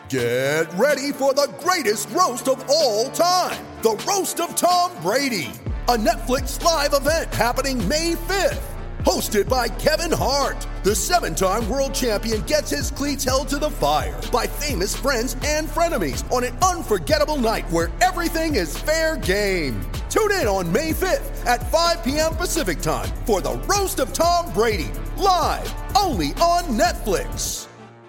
Get ready for the greatest roast of all time, the Roast of Tom Brady, a Netflix live event happening May 5th. Hosted by Kevin Hart, the 7-time world champion gets his cleats held to the fire by famous friends and frenemies on an unforgettable night where everything is fair game. Tune in on May 5th at 5 p.m. Pacific time for the Roast of Tom Brady, live only on Netflix.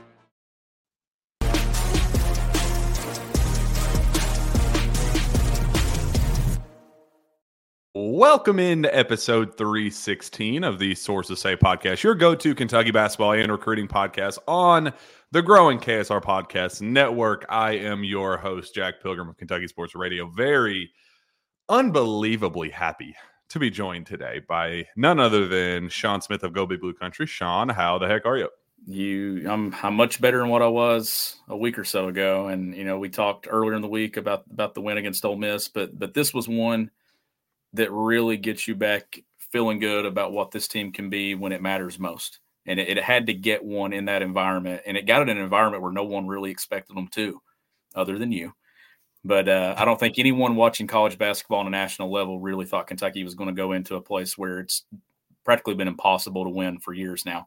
Welcome into episode 316 of the Sources Say podcast, your go-to Kentucky basketball and recruiting podcast on the growing KSR Podcast Network. I am your host, Jack Pilgrim of Kentucky Sports Radio. Very unbelievably happy to be joined today by none other than Sean Smith of Go Big Blue Country. Sean, how the heck are you? I'm much better than what I was a week or so ago. And, we talked earlier in the week about the win against Ole Miss, but this was one that really gets you back feeling good about what this team can be when it matters most. And it had to get one in that environment. And it got it in an environment where no one really expected them to, other than you. But I don't think anyone watching college basketball on a national level really thought Kentucky was going to go into a place where it's practically been impossible to win for years now.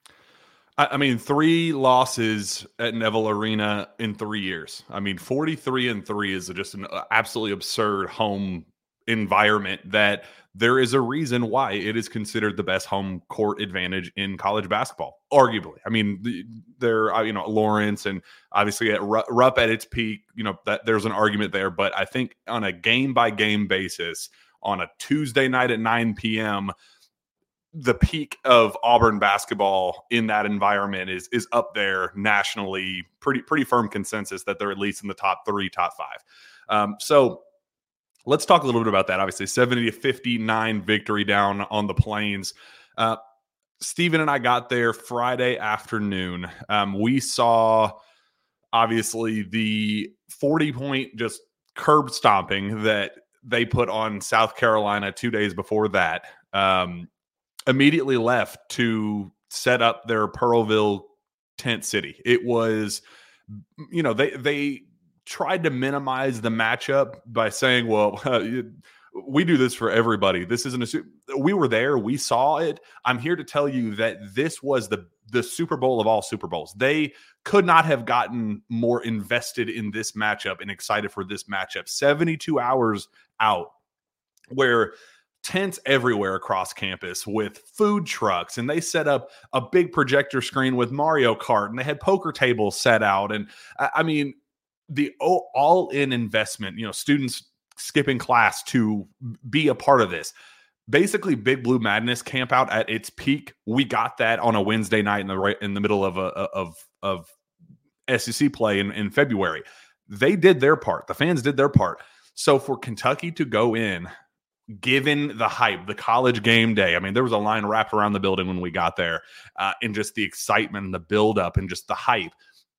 I mean, 3 losses at Neville Arena in 3 years. I mean, 43-3 is just an absolutely absurd home environment that there is a reason why it is considered the best home court advantage in college basketball, arguably. I mean, Lawrence and obviously at Rupp at its peak, that there's an argument there. But I think on a game-by-game basis, on a Tuesday night at 9 p.m., the peak of Auburn basketball in that environment is up there nationally. Pretty firm consensus that they're at least in the top 3, top 5. So let's talk a little bit about that. Obviously, 70-59 victory down on the Plains. Steven and I got there Friday afternoon. We saw, obviously, the 40-point just curb stomping that they put on South Carolina 2 days before that. Immediately left to set up their Pearlville tent city. It was, they tried to minimize the matchup by saying, well, we do this for everybody. This isn't we were there. We saw it. I'm here to tell you that this was the Super Bowl of all Super Bowls. They could not have gotten more invested in this matchup and excited for this matchup. 72 hours out where tents everywhere across campus with food trucks, and they set up a big projector screen with Mario Kart, and they had poker tables set out. And I mean, the all-in investment, students skipping class to be a part of this. Basically, Big Blue Madness camp out at its peak. We got that on a Wednesday night in the middle of SEC play in February. They did their part. The fans did their part. So for Kentucky to go in, given the hype, the college game day, I mean, there was a line wrapped around the building when we got there, and just the excitement and the buildup and just the hype.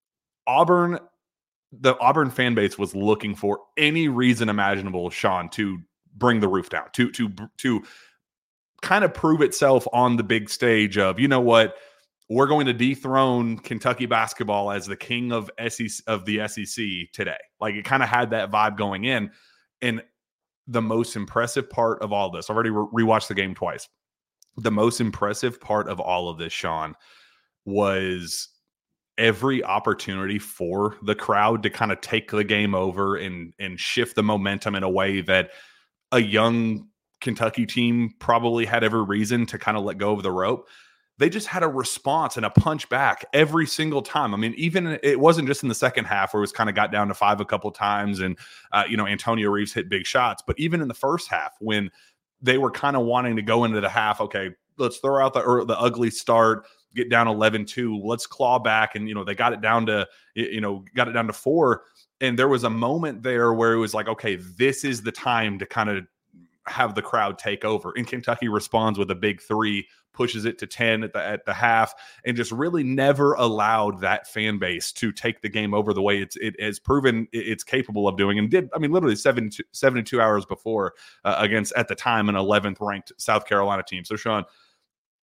The Auburn fan base was looking for any reason imaginable, Sean, to bring the roof down, to kind of prove itself on the big stage of, we're going to dethrone Kentucky basketball as the king of the SEC today. Like, it kind of had that vibe going in. And the most impressive part of all this, I've already rewatched the game twice. The most impressive part of all of this, Sean, was every opportunity for the crowd to kind of take the game over and shift the momentum in a way that a young Kentucky team probably had every reason to kind of let go of the rope. They just had a response and a punch back every single time. I mean, even it wasn't just in the second half where it was kind of got down to 5 a couple times and, Antonio Reeves hit big shots. But even in the first half, when they were kind of wanting to go into the half, okay, let's throw out the ugly start, get down 11-2, let's claw back. And, they got it down to 4. And there was a moment there where it was like, okay, this is the time to kind of have the crowd take over. And Kentucky responds with a big 3, pushes it to 10 at the half, and just really never allowed that fan base to take the game over the way it has proven it's capable of doing, and did. I mean, literally 72 hours before against, at the time, an 11th ranked South Carolina team. So, Sean,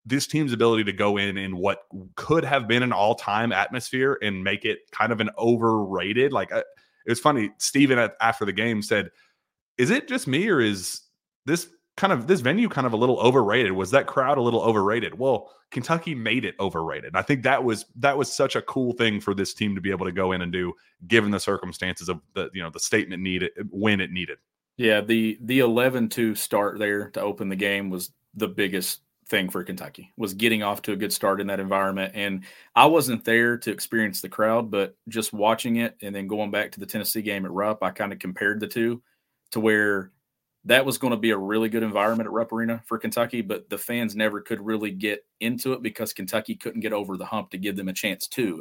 this team's ability to go in what could have been an all-time atmosphere and make it kind of an overrated. Like, it was funny. Steven after the game said, is it just me, or is this venue kind of a little overrated? Was that crowd a little overrated? Well, Kentucky made it overrated. And I think that was such a cool thing for this team to be able to go in and do, given the circumstances of the statement needed when it needed. Yeah, the 11-2 start there to open the game was the biggest thing for Kentucky, was getting off to a good start in that environment. And I wasn't there to experience the crowd, but just watching it and then going back to the Tennessee game at Rupp, I kind of compared the two to where that was going to be a really good environment at Rupp Arena for Kentucky, but the fans never could really get into it because Kentucky couldn't get over the hump to give them a chance to.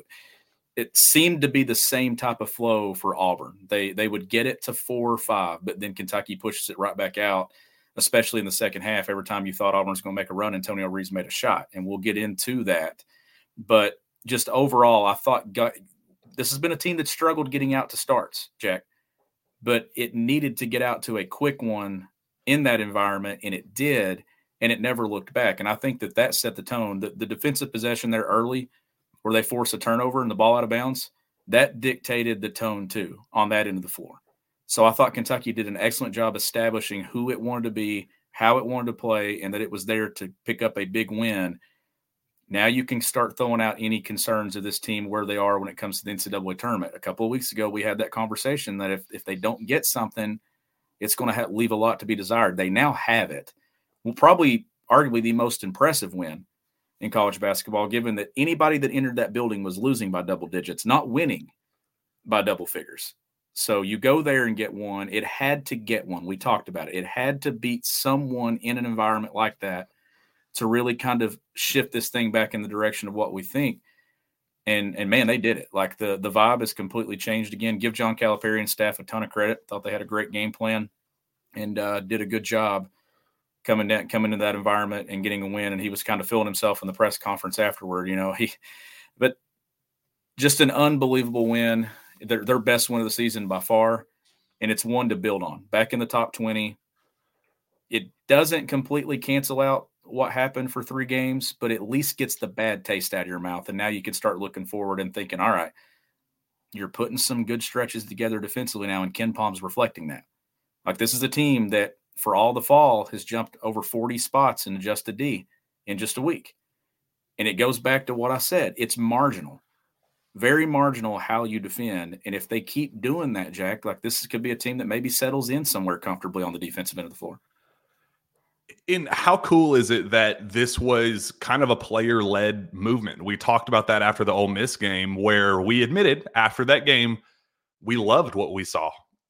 It seemed to be the same type of flow for Auburn. They would get it to 4 or 5, but then Kentucky pushes it right back out, especially in the second half. Every time you thought Auburn was going to make a run, Antonio Reeves made a shot, and we'll get into that. But just overall, I thought this has been a team that struggled getting out to starts, Jack, but it needed to get out to a quick one in that environment, and it did, and it never looked back. And I think that set the tone. The defensive possession there early, where they force a turnover and the ball out of bounds, that dictated the tone too on that end of the floor. So I thought Kentucky did an excellent job establishing who it wanted to be, how it wanted to play, and that it was there to pick up a big win. Now you can start throwing out any concerns of this team where they are when it comes to the NCAA tournament. A couple of weeks ago, we had that conversation that if they don't get something, it's going to leave a lot to be desired. They now have it. Well, probably arguably the most impressive win in college basketball, given that anybody that entered that building was losing by double digits, not winning by double figures. So you go there and get one. It had to get one. We talked about it. It had to beat someone in an environment like that to really kind of shift this thing back in the direction of what we think. And man, they did it. Like the vibe has completely changed again. Give John Calipari and staff a ton of credit. Thought they had a great game plan and did a good job coming into that environment and getting a win. And he was kind of feeling himself in the press conference afterward, but just an unbelievable win. Their best win of the season by far. And it's one to build on. Back in the top 20. It doesn't completely cancel out what happened for 3 games, but at least gets the bad taste out of your mouth. And now you can start looking forward and thinking, all right, you're putting some good stretches together defensively now. And KenPom's reflecting that. Like, this is a team that for all the fall has jumped over 40 spots in adjusted D in just a week. And it goes back to what I said. It's marginal, very marginal how you defend. And if they keep doing that, Jack, like this could be a team that maybe settles in somewhere comfortably on the defensive end of the floor. In how cool is it that this was kind of a player-led movement? We talked about that after the Ole Miss game, where we admitted after that game, we loved what we saw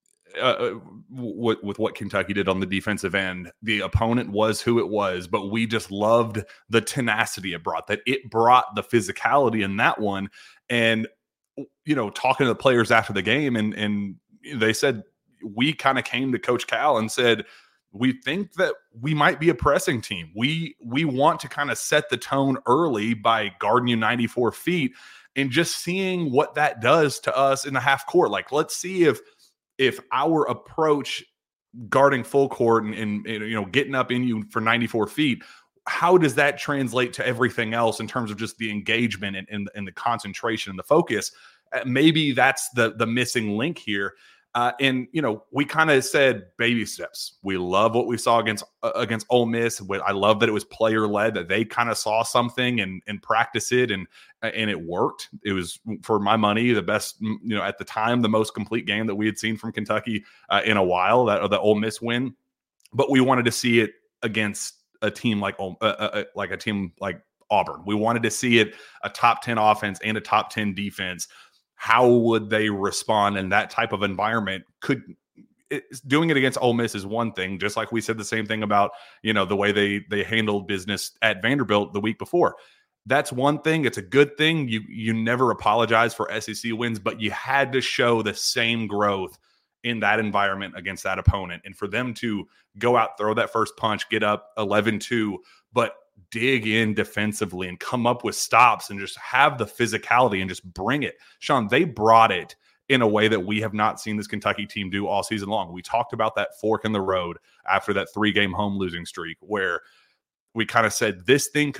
with what Kentucky did on the defensive end. The opponent was who it was, but we just loved the tenacity it brought, that it brought the physicality in that one. And, talking to the players after the game, and they said, we kind of came to Coach Cal and said, we think that we might be a pressing team. We want to kind of set the tone early by guarding you 94 feet and just seeing what that does to us in the half court. Like, let's see if our approach guarding full court and getting up in you for 94 feet, how does that translate to everything else in terms of just the engagement and the concentration and the focus? Maybe that's the missing link here. And we kind of said baby steps. We love what we saw against Ole Miss. I love that it was player led, that they kind of saw something and practice it, and it worked. It was, for my money, the best, at the time, the most complete game that we had seen from Kentucky in a while. That the Ole Miss win, but we wanted to see it against a team like a team like Auburn. We wanted to see it a top 10 offense and a top 10 defense. How would they respond in that type of environment? Doing it against Ole Miss is one thing, just like we said the same thing about, the way they handled business at Vanderbilt the week before. That's one thing. It's a good thing. You never apologize for SEC wins, but you had to show the same growth in that environment against that opponent. And for them to go out, throw that first punch, get up 11-2, but dig in defensively and come up with stops and just have the physicality and just bring it. Sean, they brought it in a way that we have not seen this Kentucky team do all season long. We talked about that fork in the road after that 3-game home losing streak, where we kind of said this thing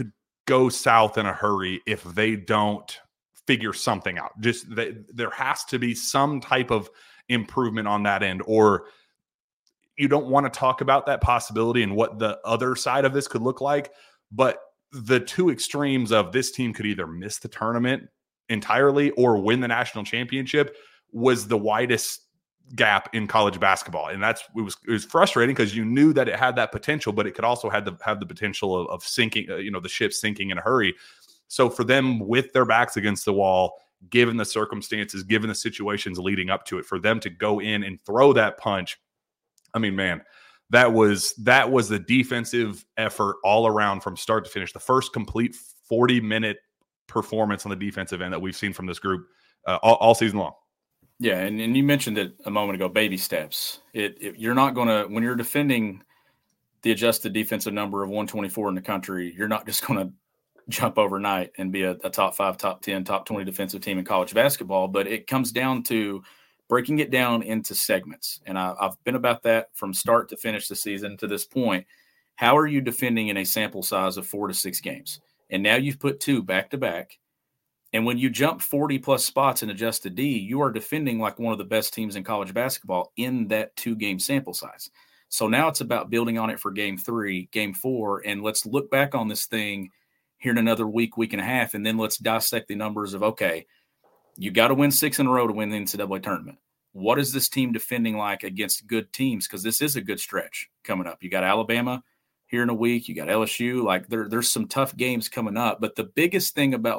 go south in a hurry if they don't figure something out. Just there has to be some type of improvement on that end, or you don't want to talk about that possibility and what the other side of this could look like. But the two extremes of this team could either miss the tournament entirely or win the national championship was the widest gap in college basketball. And it was frustrating because you knew that it had that potential, but it could also have the potential of sinking, the ship sinking in a hurry. So for them, with their backs against the wall, given the circumstances, given the situations leading up to it, for them to go in and throw that punch, I mean, man, that was the defensive effort all around from start to finish. The first complete 40-minute performance on the defensive end that we've seen from this group all season long. Yeah, and you mentioned it a moment ago, baby steps. You're not going to – when you're defending the adjusted defensive number of 124 in the country, you're not just going to jump overnight and be a top 5, top 10, top 20 defensive team in college basketball. But it comes down to breaking it down into segments. And I've been about that from start to finish the season to this point. How are you defending in a sample size of 4 to 6 games? And now you've put 2 back-to-back. And when you jump 40-plus spots in adjusted D, you are defending like one of the best teams in college basketball in that 2-game sample size. So now it's about building on it for game 3, game 4, and let's look back on this thing here in another week and a half, and then let's dissect the numbers of, okay, you got to win 6 in a row to win the NCAA tournament. What is this team defending like against good teams? Because this is a good stretch coming up. You got Alabama here in a week. You got LSU. Like there's some tough games coming up. But the biggest thing about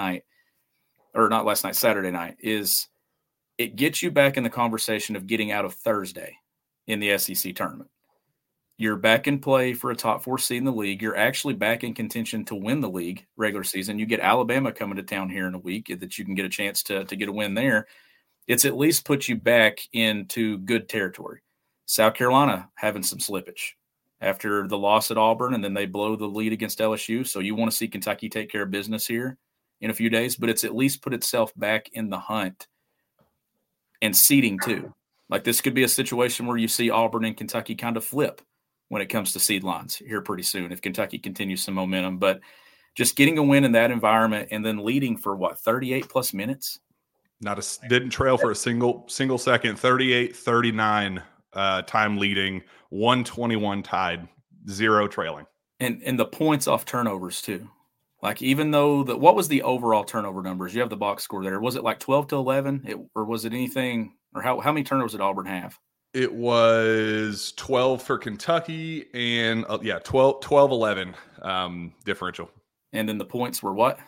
Saturday night, is it gets you back in the conversation of getting out of Thursday in the SEC tournament. You're back in play for a top 4 seed in the league. You're actually back in contention to win the league regular season. You get Alabama coming to town here in a week that you can get a chance to get a win there. It's at least put you back into good territory. South Carolina having some slippage after the loss at Auburn, and then they blow the lead against LSU. So you want to see Kentucky take care of business here in a few days, but it's at least put itself back in the hunt and seeding too. Like this could be a situation where you see Auburn and Kentucky kind of flip when it comes to seed lines here pretty soon if Kentucky continues some momentum. But just getting a win in that environment and then leading for 38-plus minutes? Didn't trail for a single second, 38-39 time leading, 121 tied, 0 trailing. And the points off turnovers too. Like even though what was the overall turnover numbers? You have the box score there. Was it like 12 to 11 or was it anything, or how many turnovers did Auburn have? It was 12 for Kentucky and 12-11 differential. And then the points were what?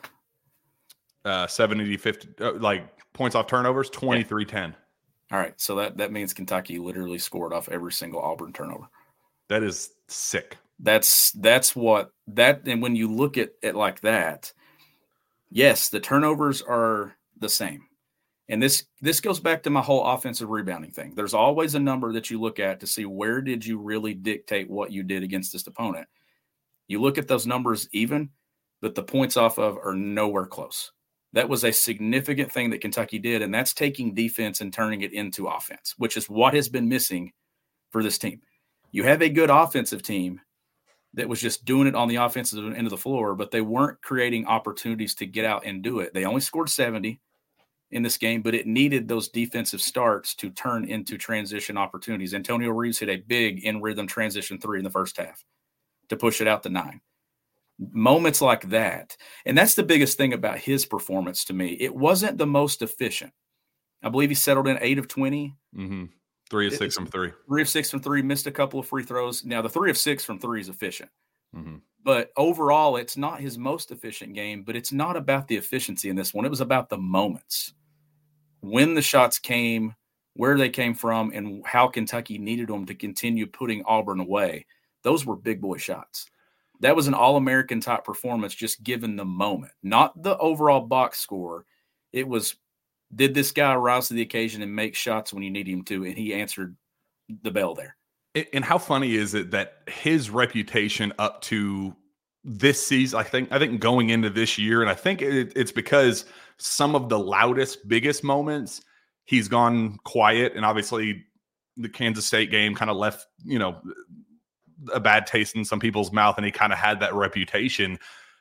70-50, like points off turnovers, 23-10. All right. So that means Kentucky literally scored off every single Auburn turnover. That is sick. That's what that, and when you look at it like that, yes, the turnovers are the same. And this goes back to my whole offensive rebounding thing. There's always a number that you look at to see where did you really dictate what you did against this opponent. You look at those numbers even, but the points off of are nowhere close. That was a significant thing that Kentucky did, and that's taking defense and turning it into offense, which is what has been missing for this team. You have a good offensive team that was just doing it on the offensive end of the floor, but they weren't creating opportunities to get out and do it. They only scored 70 in this game, but it needed those defensive starts to turn into transition opportunities. Antonio Reeves hit a big in-rhythm transition 3 in the first half to push it out to 9. Moments like that, and that's the biggest thing about his performance to me. It wasn't the most efficient. I believe he settled in 8 of 20. Mm-hmm. 3 of 6 from 3. 3 of 6 from 3, missed a couple of free throws. Now, the 3 of 6 from 3 is efficient. Mm-hmm. But overall, it's not his most efficient game, but it's not about the efficiency in this one. It was about the moments. When the shots came, where they came from, and how Kentucky needed them to continue putting Auburn away. Those were big boy shots. That was an All-American type performance just given the moment, not the overall box score. It was, did this guy rise to the occasion and make shots when you need him to? And he answered the bell there. And how funny is it that his reputation up to this season, I think going into this year, and I think it's because some of the loudest, biggest moments, he's gone quiet. And obviously the Kansas State game kind of left, a bad taste in some people's mouth, and he kind of had that reputation.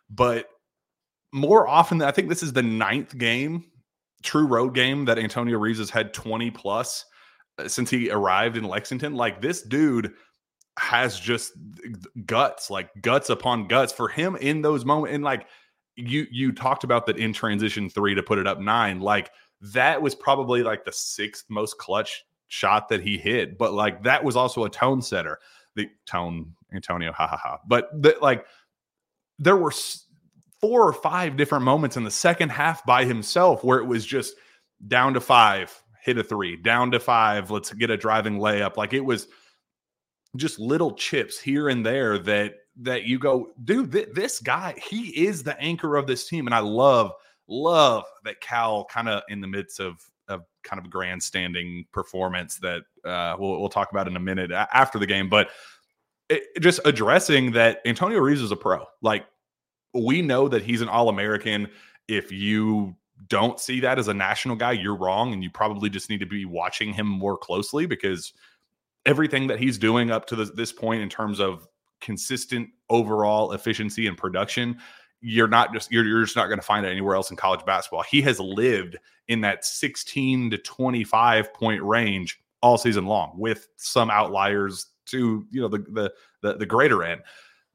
But more often, I think this is the 9th game, true road game, that Antonio Reeves has had 20 plus since he arrived in Lexington. Like, this dude has just guts, like guts upon guts for him in those moments. And like you talked about that in transition 3 to put it up 9, like that was probably like the 6th most clutch shot that he hit. But like that was also a tone setter. The tone, Antonio, But like there were 4 or 5 different moments in the second half by himself where it was just down to 5, hit a 3, down to 5, let's get a driving layup. Like it was just little chips here and there that you go, dude, this guy, he is the anchor of this team. And I love that Cal, kind of in the midst of kind of a grandstanding performance that we'll talk about in a minute after the game, but just addressing that Antonio Reeves is a pro. Like, we know that he's an All-American. If you don't see that as a national guy, you're wrong, and you probably just need to be watching him more closely, because everything that he's doing up to this point in terms of consistent overall efficiency and production, you're just not going to find it anywhere else in college basketball. He has lived in that 16 to 25 point range all season long, with some outliers to, you know, the greater end.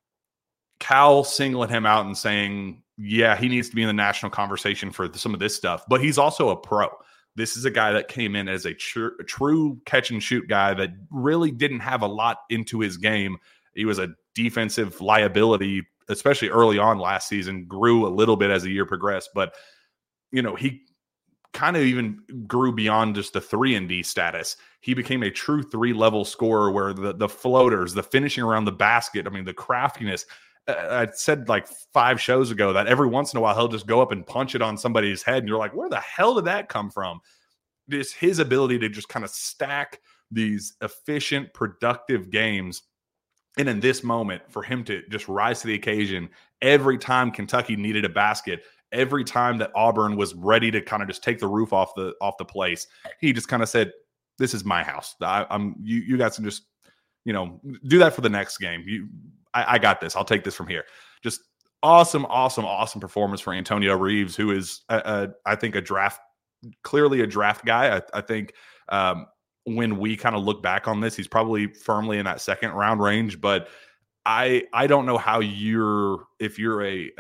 Cal singling him out and saying, yeah, he needs to be in the national conversation for some of this stuff, but he's also a pro. This is a guy that came in as a true catch and shoot guy that really didn't have a lot into his game. He was a defensive liability, especially early on last season, grew a little bit as the year progressed, but you know, he kind of even grew beyond just the 3-and-D status. He became a true 3-level scorer where the floaters, the finishing around the basket, I mean, the craftiness. I said like 5 shows ago that every once in a while he'll just go up and punch it on somebody's head, and you're like, where the hell did that come from? Just his ability to just kind of stack these efficient, productive games. And in this moment, for him to just rise to the occasion every time Kentucky needed a basket, every time that Auburn was ready to kind of just take the roof off the place, he just kind of said, this is my house. You guys can just, you know, do that for the next game. I got this. I'll take this from here. Just awesome performance for Antonio Reeves, who is, I think, clearly a draft guy. I think when we kind of look back on this, he's probably firmly in that second round range. But I don't know how if you're a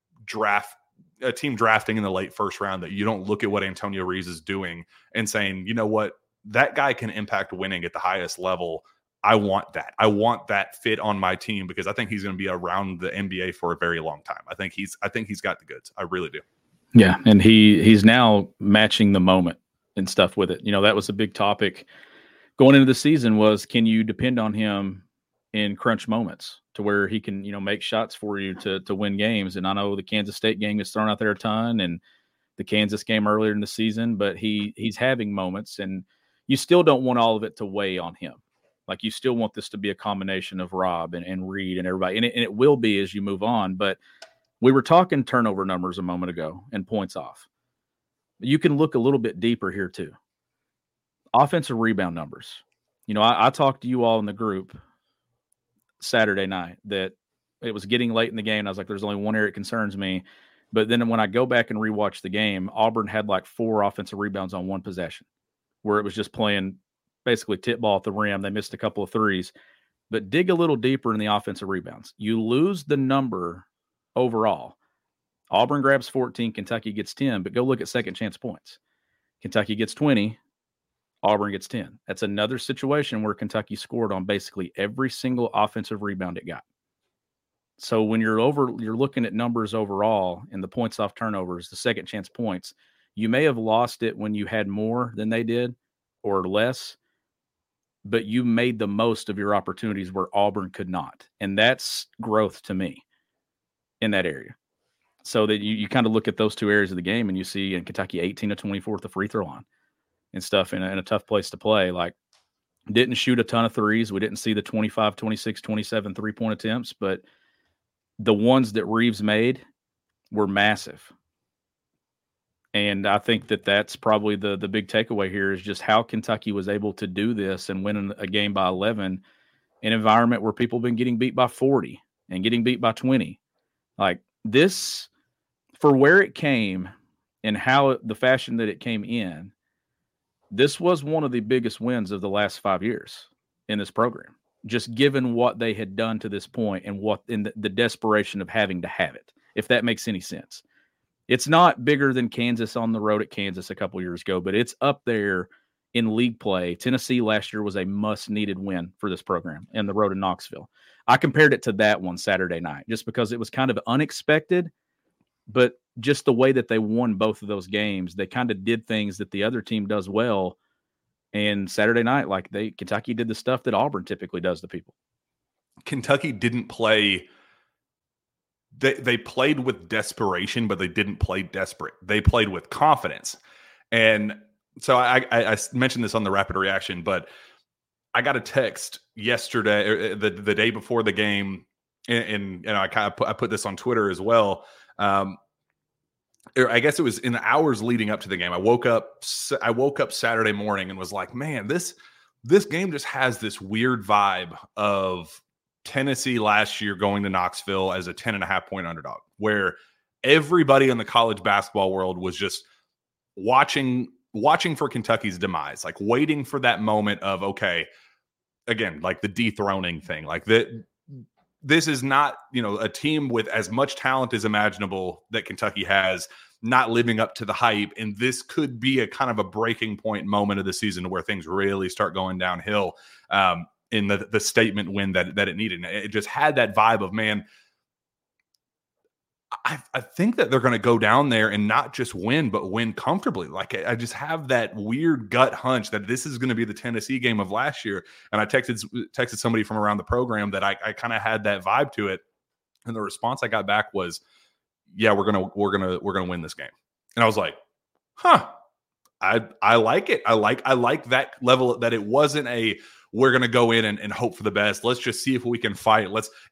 team drafting in the late first round, that you don't look at what Antonio Reeves is doing and saying, you know what, that guy can impact winning at the highest level. I want that. I want that fit on my team, because I think he's going to be around the NBA for a very long time. I think he's got the goods. I really do. Yeah, and he's now matching the moment and stuff with it. You know, that was a big topic going into the season, was, can you depend on him in crunch moments to where he can, you know, make shots for you to win games? And I know the Kansas State game is thrown out there a ton, and the Kansas game earlier in the season, but he's having moments, and you still don't want all of it to weigh on him. Like, you still want this to be a combination of Rob and Reed and everybody, and it will be as you move on. But we were talking turnover numbers a moment ago and points off. You can look a little bit deeper here too. Offensive rebound numbers. You know, I talked to you all in the group Saturday night that it was getting late in the game, and I was like, there's only one area that concerns me. But then when I go back and rewatch the game, Auburn had like 4 offensive rebounds on one possession, where it was just playing basically tip ball at the rim. They missed a couple of threes. But dig a little deeper in the offensive rebounds. You lose the number overall. Auburn grabs 14, Kentucky gets 10, but go look at second chance points. Kentucky gets 20, Auburn gets 10. That's another situation where Kentucky scored on basically every single offensive rebound it got. So when you're looking at numbers overall and the points off turnovers, the second chance points, you may have lost it when you had more than they did or less, but you made the most of your opportunities where Auburn could not. And that's growth to me in that area. So that you kind of look at those 2 areas of the game, and you see in Kentucky 18 to 24 at the free throw line and stuff in a tough place to play. Like, didn't shoot a ton of threes. We didn't see the 25, 26, 27 3-point attempts, but the ones that Reeves made were massive. And I think that that's probably the big takeaway here, is just how Kentucky was able to do this and win a game by 11 in an environment where people have been getting beat by 40 and getting beat by 20. Like, this, for where it came and how the fashion that it came in, this was one of the biggest wins of the last 5 years in this program, just given what they had done to this point and what in the desperation of having to have it, if that makes any sense. It's not bigger than Kansas on the road at Kansas a couple years ago, but it's up there in league play. Tennessee last year was a must-needed win for this program and the road in Knoxville. I compared it to that one Saturday night just because it was kind of unexpected, but just the way that they won both of those games, they kind of did things that the other team does well. And Saturday night, Kentucky did the stuff that Auburn typically does to people. Kentucky didn't play. They played with desperation, but they didn't play desperate. They played with confidence. And so I mentioned this on the Rapid Reaction, but I got a text yesterday, or the day before the game, and I put this on Twitter as well. I guess it was in the hours leading up to the game. I woke up Saturday morning and was like, man, this game just has this weird vibe of Tennessee last year going to Knoxville as a 10.5-point underdog, where everybody in the college basketball world was just watching for Kentucky's demise, like waiting for that moment of, okay, again, like the dethroning thing, like that. This is not, a team with as much talent as imaginable that Kentucky has, not living up to the hype. And this could be a kind of a breaking point moment of the season where things really start going downhill in the statement win that it needed. It just had that vibe of, man, I think that they're going to go down there and not just win, but win comfortably. Like, I just have that weird gut hunch that this is going to be the Tennessee game of last year. And I texted somebody from around the program that I kind of had that vibe to it. And the response I got back was, yeah, we're going to win this game. And I was like, huh, I like it. I like that level, that it wasn't we're going to go in and hope for the best. Let's just see if we can fight.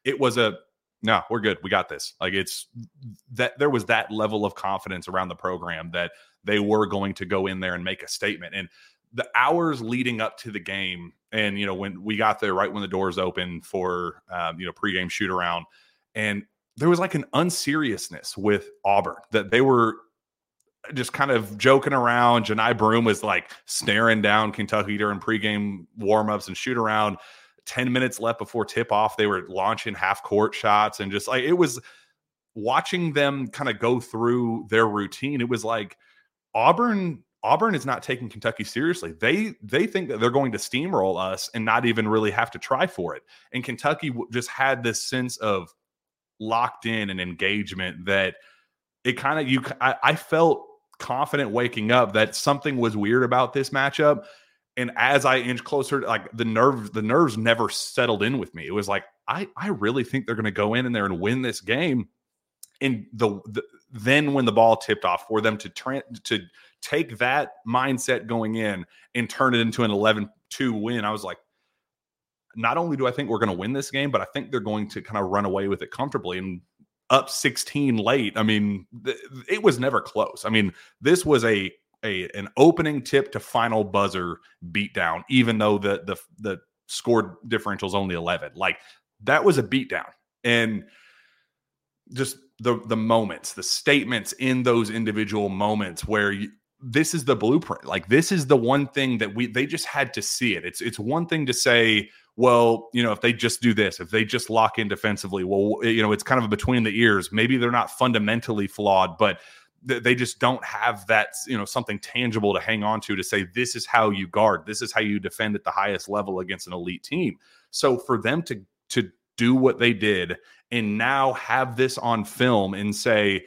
No, we're good. We got this. Like, it's that there was that level of confidence around the program that they were going to go in there and make a statement. And the hours leading up to the game, and when we got there, right when the doors opened for pregame shoot around, and there was like an unseriousness with Auburn that they were just kind of joking around. Janai Broome was like staring down Kentucky during pregame warmups and shoot around. 10 minutes left before tip-off, they were launching half-court shots, and just like, it was watching them kind of go through their routine. It was like Auburn is not taking Kentucky seriously. They think that they're going to steamroll us and not even really have to try for it. And Kentucky just had this sense of locked in and engagement that it kind of I felt confident waking up that something was weird about this matchup. And as I inch closer, like the nerves never settled in with me. It was like, I really think they're going to go in there and win this game. And then when the ball tipped off, for them to take that mindset going in and turn it into an 11-2 win, I was like, not only do I think we're going to win this game, but I think they're going to kind of run away with it comfortably. And up 16 late, I mean, it was never close. I mean, this was an opening tip to final buzzer beatdown, even though the score differential is only 11. Like, that was a beatdown. And just the moments, the statements in those individual moments where this is the blueprint. Like, this is the one thing that they just had to see it. It's one thing to say, well, if they just do this, if they just lock in defensively, well, it's kind of between the ears. Maybe they're not fundamentally flawed, but they just don't have that, something tangible to hang on to say, this is how you guard. This is how you defend at the highest level against an elite team. So for them to do what they did and now have this on film and say,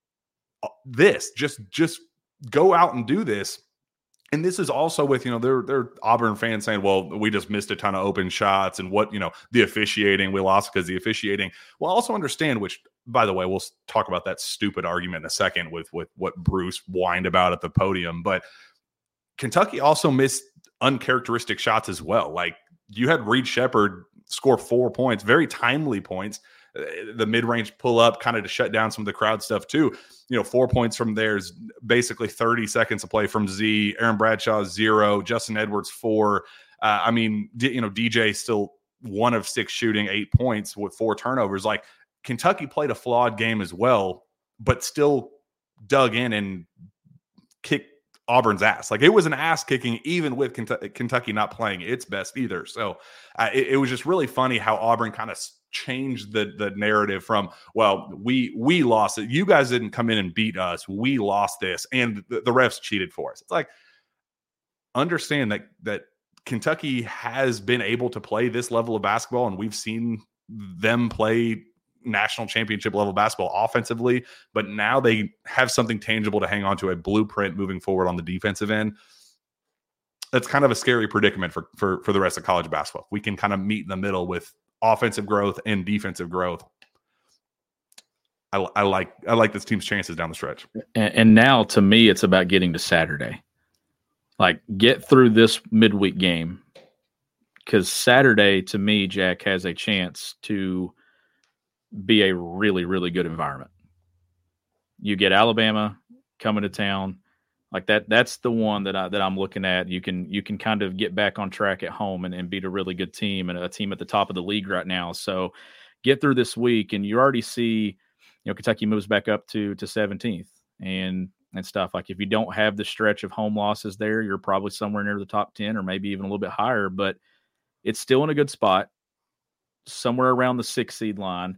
this, just go out and do this. And this is also with, they're Auburn fans saying, well, we just missed a ton of open shots and the officiating, we lost because the officiating. Well, also understand, which, by the way, we'll talk about that stupid argument in a second with what Bruce whined about at the podium. But Kentucky also missed uncharacteristic shots as well. Like, you had Reed Sheppard score 4 points, very timely points. The mid-range pull-up kind of to shut down some of the crowd stuff too. 4 points from theirs, basically 30 seconds of play from Z. Aaron Bradshaw 0, Justin Edwards 4. DJ still 1 of 6 shooting, 8 points with 4 turnovers. Like, Kentucky played a flawed game as well, but still dug in and kicked Auburn's ass. Like, it was an ass kicking, even with Kentucky not playing its best either. So it was just really funny how Auburn kind of changed the narrative from, well, we lost it. You guys didn't come in and beat us. We lost this, and the refs cheated for us. It's like, understand that Kentucky has been able to play this level of basketball, and we've seen them play national championship level basketball offensively, but now they have something tangible to hang on to, a blueprint moving forward on the defensive end. That's kind of a scary predicament for the rest of college basketball. We can kind of meet in the middle with offensive growth and defensive growth. I like this team's chances down the stretch. And now, to me, it's about getting to Saturday. Like, get through this midweek game, because Saturday, to me, Jack, has a chance to be a really, really good environment. You get Alabama coming to town, like that's the one that I'm looking at. You can kind of get back on track at home and beat a really good team, and a team at the top of the league right now. So get through this week, and you already see, Kentucky moves back up to 17th and stuff. Like, if you don't have the stretch of home losses there, you're probably somewhere near the top 10 or maybe even a little bit higher, but it's still in a good spot, somewhere around the 6 seed line.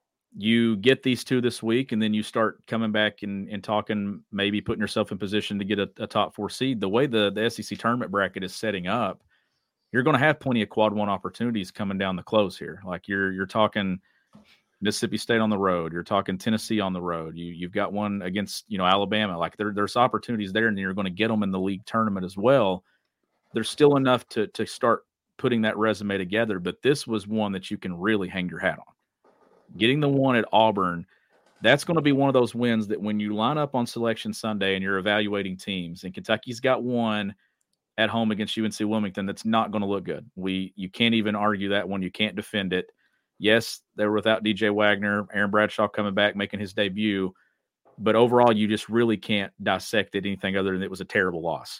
You get these two this week, and then you start coming back and talking, maybe putting yourself in position to get a top 4 seed. The way the SEC tournament bracket is setting up, you're going to have plenty of quad 1 opportunities coming down the close here. Like, you're talking Mississippi State on the road, you're talking Tennessee on the road. You've got one against Alabama. Like, there's opportunities there, and you're going to get them in the league tournament as well. There's still enough to start putting that resume together, but this was one that you can really hang your hat on. Getting the one at Auburn, that's going to be one of those wins that when you line up on Selection Sunday and you're evaluating teams, and Kentucky's got one at home against UNC Wilmington that's not going to look good. You can't even argue that one. You can't defend it. Yes, they were without DJ Wagner, Aaron Bradshaw coming back, making his debut, but overall you just really can't dissect it anything other than it was a terrible loss.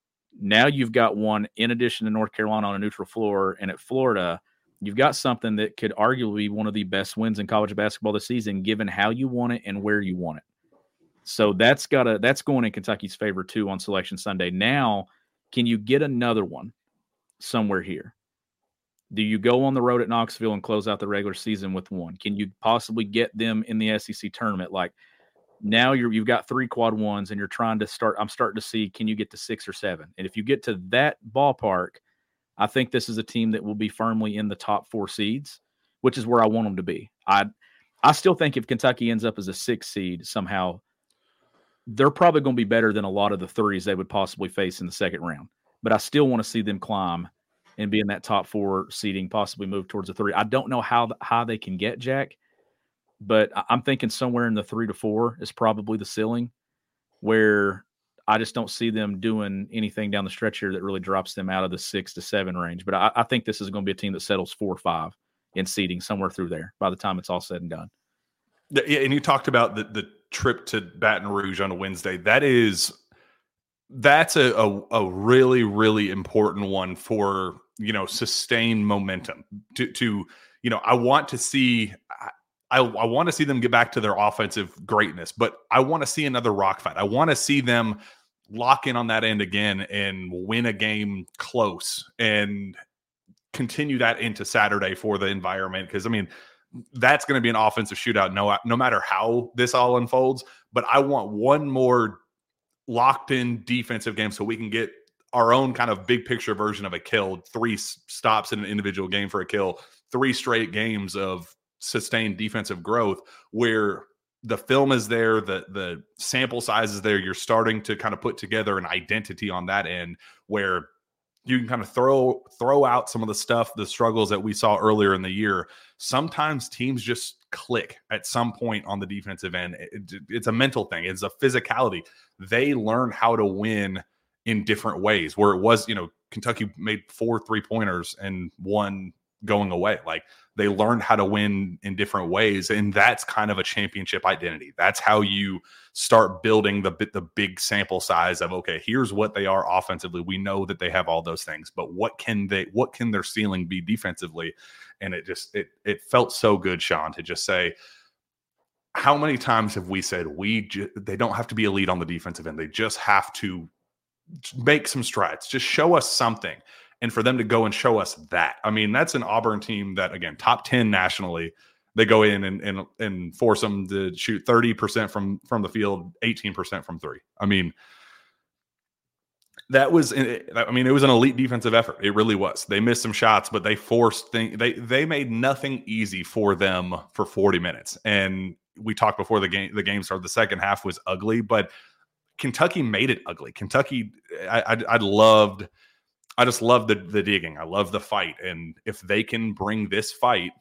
Now you've got one in addition to North Carolina on a neutral floor, and at Florida, you've got something that could arguably be one of the best wins in college basketball this season, given how you want it and where you want it. So that's going in Kentucky's favor too on Selection Sunday. Now, can you get another one somewhere here? Do you go on the road at Knoxville and close out the regular season with one? Can you possibly get them in the SEC tournament? Like, now you've got 3 quad 1s, and you're trying to start. I'm starting to see, can you get to 6 or 7? And if you get to that ballpark, I think this is a team that will be firmly in the top 4 seeds, which is where I want them to be. I still think if Kentucky ends up as a 6 seed somehow, they're probably going to be better than a lot of the 3s they would possibly face in the second round. But I still want to see them climb and be in that top 4 seeding, possibly move towards a 3. I don't know how they can get, Jack, but I'm thinking somewhere in the 3 to 4 is probably the ceiling, where I just don't see them doing anything down the stretch here that really drops them out of the 6 to 7 range. But I think this is going to be a team that settles 4 or 5 in seeding, somewhere through there by the time it's all said and done. Yeah, and you talked about the trip to Baton Rouge on a Wednesday. That's a really, really important one for, sustained momentum to I want to see I want to see them get back to their offensive greatness, but I want to see another rock fight. I want to see them lock in on that end again and win a game close and continue that into Saturday for the environment. Because, that's going to be an offensive shootout no matter how this all unfolds. But I want one more locked-in defensive game so we can get our own kind of big picture version of a kill. 3 stops in an individual game for a kill, 3 straight games of sustained defensive growth where the film is there, the sample size is there. You're starting to kind of put together an identity on that end where you can kind of throw out some of the stuff, the struggles that we saw earlier in the year. Sometimes teams just click at some point on the defensive end. It's a mental thing. It's a physicality. They learn how to win in different ways, where it was, Kentucky made 4 3-pointers and won going away. Like, they learned how to win in different ways, and that's kind of a championship identity. That's how you start building the big sample size of, okay, here's what they are offensively. We know that they have all those things, but what can their ceiling be defensively? And it felt so good, Sean, to just say, how many times have we said they don't have to be elite on the defensive end. They just have to make some strides. Just show us something. And for them to go and show us that, I mean, that's an Auburn team that, again, top 10 nationally. They go in and force them to shoot 30% from the field, 18% from three. I mean, it was an elite defensive effort. It really was. They missed some shots, but they forced things. They made nothing easy for them for 40 minutes. And we talked before the game started. The second half was ugly, but Kentucky made it ugly. Kentucky, I just love the digging. I love the fight. And if they can bring this fight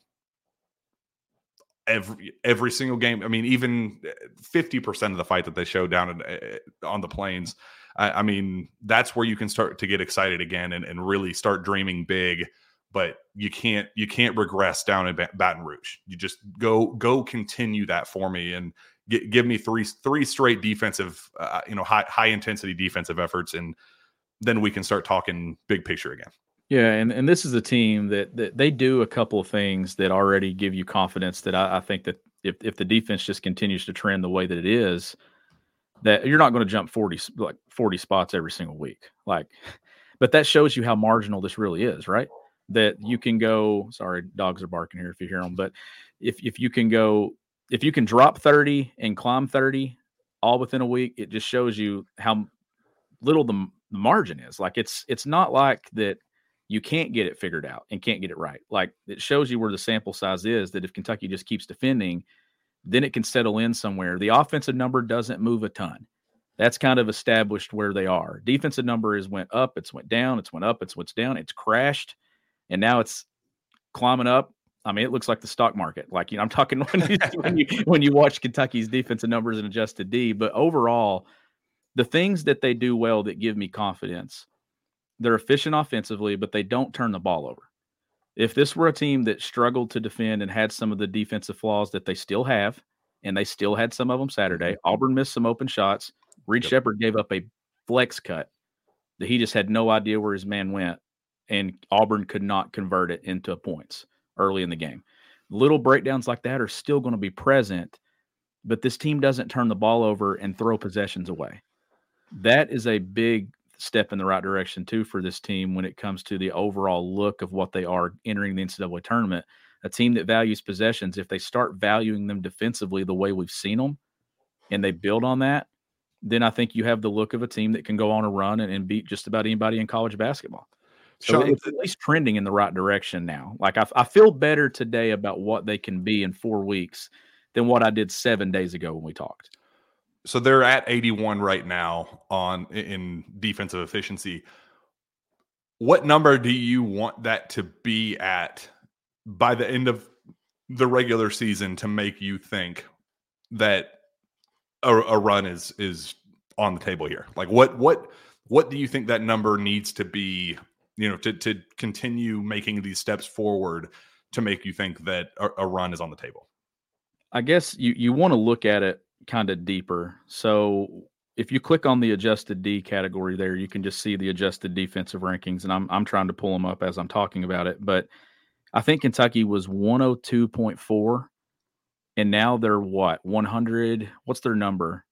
every single game, I mean, even 50% of the fight that they show down on the Plains, I mean, that's where you can start to get excited again and really start dreaming big. But you can't regress down in Baton Rouge. You just go continue that for me and give me three straight defensive, high intensity defensive efforts, and then we can start talking big picture again. Yeah, and this is a team that they do a couple of things that already give you confidence that I think that if the defense just continues to trend the way that it is, that you're not going to jump 40 spots every single week. But that shows you how marginal this really is, right? That you can go, sorry, dogs are barking here if you hear them, but if you can drop 30 and climb 30 all within a week, it just shows you how little the margin is. Like, it's not like that you can't get it figured out and can't get it right. Like, it shows you where the sample size is, that if Kentucky just keeps defending, then it can settle in somewhere. The offensive number doesn't move a ton. That's kind of established where they are. Defensive number went up, it's went down, it's went up, it's went down, it's crashed, and now it's climbing up. I mean, it looks like the stock market. Like, I'm talking when you watch Kentucky's defensive numbers and adjusted D, but overall, the things that they do well that give me confidence, they're efficient offensively, but they don't turn the ball over. If this were a team that struggled to defend and had some of the defensive flaws that they still have, and they still had some of them Saturday, Auburn missed some open shots. Reed Sheppard gave up a flex cut that he just had no idea where his man went, and Auburn could not convert it into points early in the game. Little breakdowns like that are still going to be present, but this team doesn't turn the ball over and throw possessions away. That is a big step in the right direction, too, for this team when it comes to the overall look of what they are entering the NCAA tournament. A team that values possessions, if they start valuing them defensively the way we've seen them, and they build on that, then I think you have the look of a team that can go on a run and beat just about anybody in college basketball. So it's at least trending in the right direction now. Like, I feel better today about what they can be in 4 weeks than what I did 7 days ago when we talked. So they're at 81 right now in defensive efficiency. What number do you want that to be at by the end of the regular season to make you think that a run is on the table here? Like, what do you think that number needs to be, to continue making these steps forward to make you think that a run is on the table? I guess you want to look at it kind of deeper. So if you click on the adjusted D category there, you can just see the adjusted defensive rankings, and I'm trying to pull them up as I'm talking about it. But I think Kentucky was 102.4, and now they're what, 100? What's their number?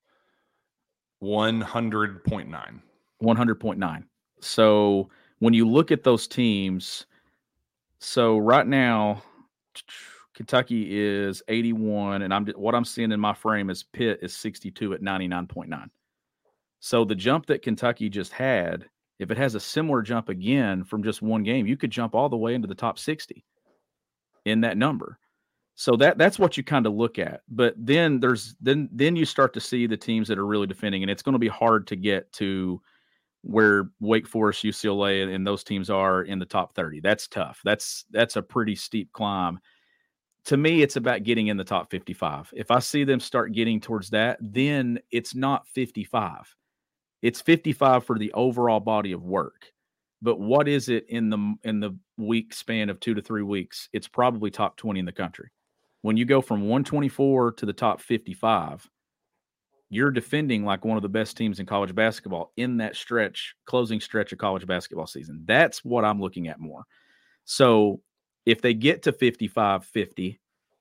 100.9. 100.9. So when you look at those teams, so right now Kentucky is 81, and what I'm seeing in my frame is Pitt is 62 at 99.9. So the jump that Kentucky just had, if it has a similar jump again from just one game, you could jump all the way into the top 60 in that number. So that's what you kind of look at. But then then you start to see the teams that are really defending, and it's going to be hard to get to where Wake Forest, UCLA, and those teams are in the top 30. That's tough. That's a pretty steep climb. To me, it's about getting in the top 55. If I see them start getting towards that, then it's not 55. It's 55 for the overall body of work. But what is it in the week span of 2 to 3 weeks? It's probably top 20 in the country. When you go from 124 to the top 55, you're defending like one of the best teams in college basketball in that closing stretch of college basketball season. That's what I'm looking at more. So if they get to 55-50,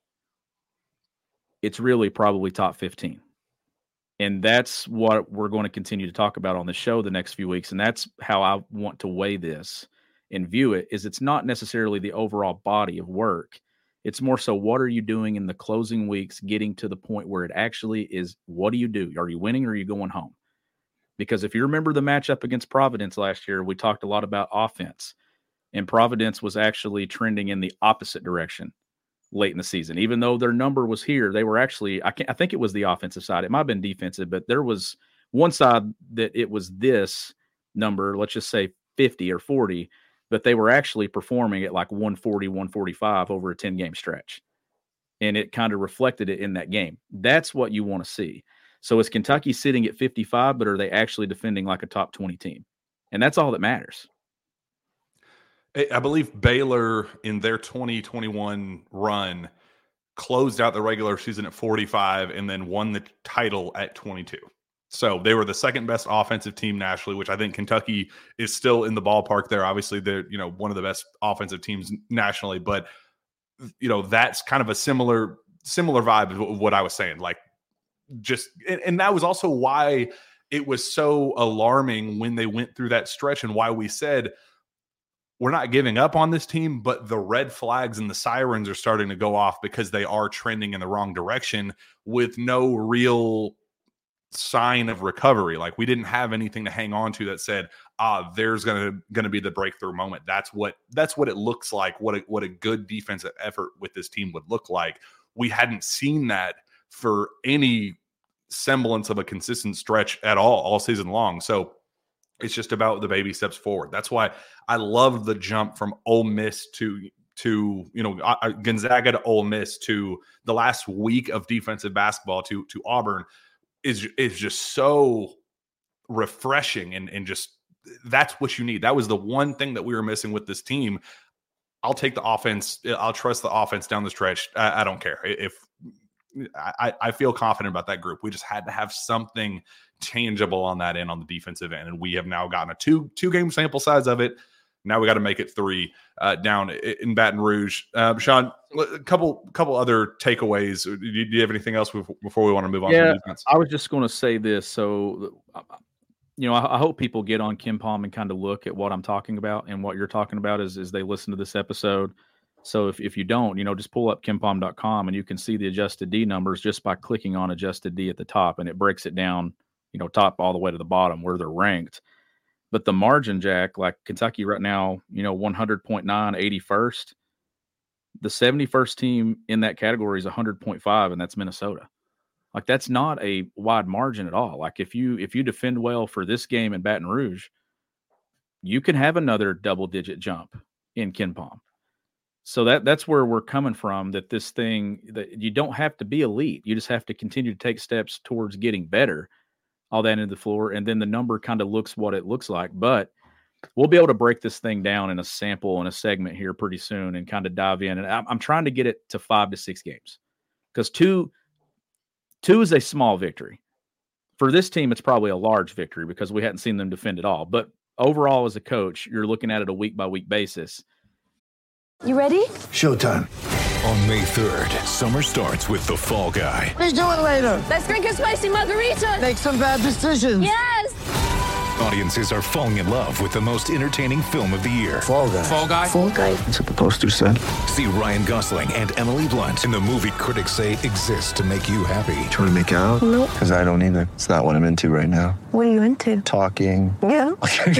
it's really probably top 15. And that's what we're going to continue to talk about on the show the next few weeks. And that's how I want to weigh this and view it, is it's not necessarily the overall body of work. It's more so, what are you doing in the closing weeks, getting to the point where it actually is, what do you do? Are you winning or are you going home? Because if you remember the matchup against Providence last year, we talked a lot about offense, and Providence was actually trending in the opposite direction late in the season. Even though their number was here, they were actually, I think it was the offensive side. It might have been defensive, but there was one side that it was this number, let's just say 50 or 40, but they were actually performing at like 140, 145 over a 10-game stretch. And it kind of reflected it in that game. That's what you want to see. So is Kentucky sitting at 55, but are they actually defending like a top 20 team? And that's all that matters. I believe Baylor in their 2021 run closed out the regular season at 45 and then won the title at 22. So they were the second best offensive team nationally, which I think Kentucky is still in the ballpark there. Obviously, they're, one of the best offensive teams nationally, but that's kind of a similar vibe of what I was saying. Like, and that was also why it was so alarming when they went through that stretch, and why we said we're not giving up on this team, but the red flags and the sirens are starting to go off because they are trending in the wrong direction with no real sign of recovery. Like, we didn't have anything to hang on to that said, there's going to be the breakthrough moment. That's what it looks like. What a good defensive effort with this team would look like. We hadn't seen that for any semblance of a consistent stretch at all season long. So it's just about the baby steps forward. That's why I love the jump from Ole Miss to Gonzaga to Ole Miss to the last week of defensive basketball to Auburn is just so refreshing, and just that's what you need. That was the one thing that we were missing with this team. I'll take the offense. I'll trust the offense down the stretch. I don't care if I feel confident about that group. We just had to have something tangible on that end, on the defensive end, and we have now gotten a two game sample size of it. Now we got to make it 3 down in Baton Rouge. Sean, a couple other takeaways. Do you have anything else before we want to move on to defense? I was just going to say this. So, I hope people get on KenPom and kind of look at what I'm talking about and what you're talking about as they listen to this episode. So if you don't, just pull up KenPom.com and you can see the adjusted D numbers just by clicking on adjusted D at the top, and it breaks it down, top all the way to the bottom where they're ranked. But the margin, Jack, like Kentucky right now, 100.9, 81st. The 71st team in that category is 100.5, and that's Minnesota. Like, that's not a wide margin at all. Like, if you defend well for this game in Baton Rouge, you can have another double-digit jump in KenPom. So that's where we're coming from, that this thing, that you don't have to be elite. You just have to continue to take steps towards getting better. All that into the floor, and then the number kind of looks what it looks like. But we'll be able to break this thing down in a sample and a segment here pretty soon and kind of dive in. And I'm trying to get it to 5 to 6 games, because two is a small victory. For this team, it's probably a large victory because we hadn't seen them defend at all. But overall, as a coach, you're looking at it a week-by-week basis. You ready? Showtime. On May 3rd, summer starts with The Fall Guy. Let's do it later. Let's drink a spicy margarita. Make some bad decisions. Yes. Audiences are falling in love with the most entertaining film of the year. Fall Guy. Fall Guy? Fall Guy. That's what the poster said. See Ryan Gosling and Emily Blunt in the movie critics say exists to make you happy. Trying to make it out? Nope. Because I don't either. It's not what I'm into right now. What are you into? Talking. Yeah.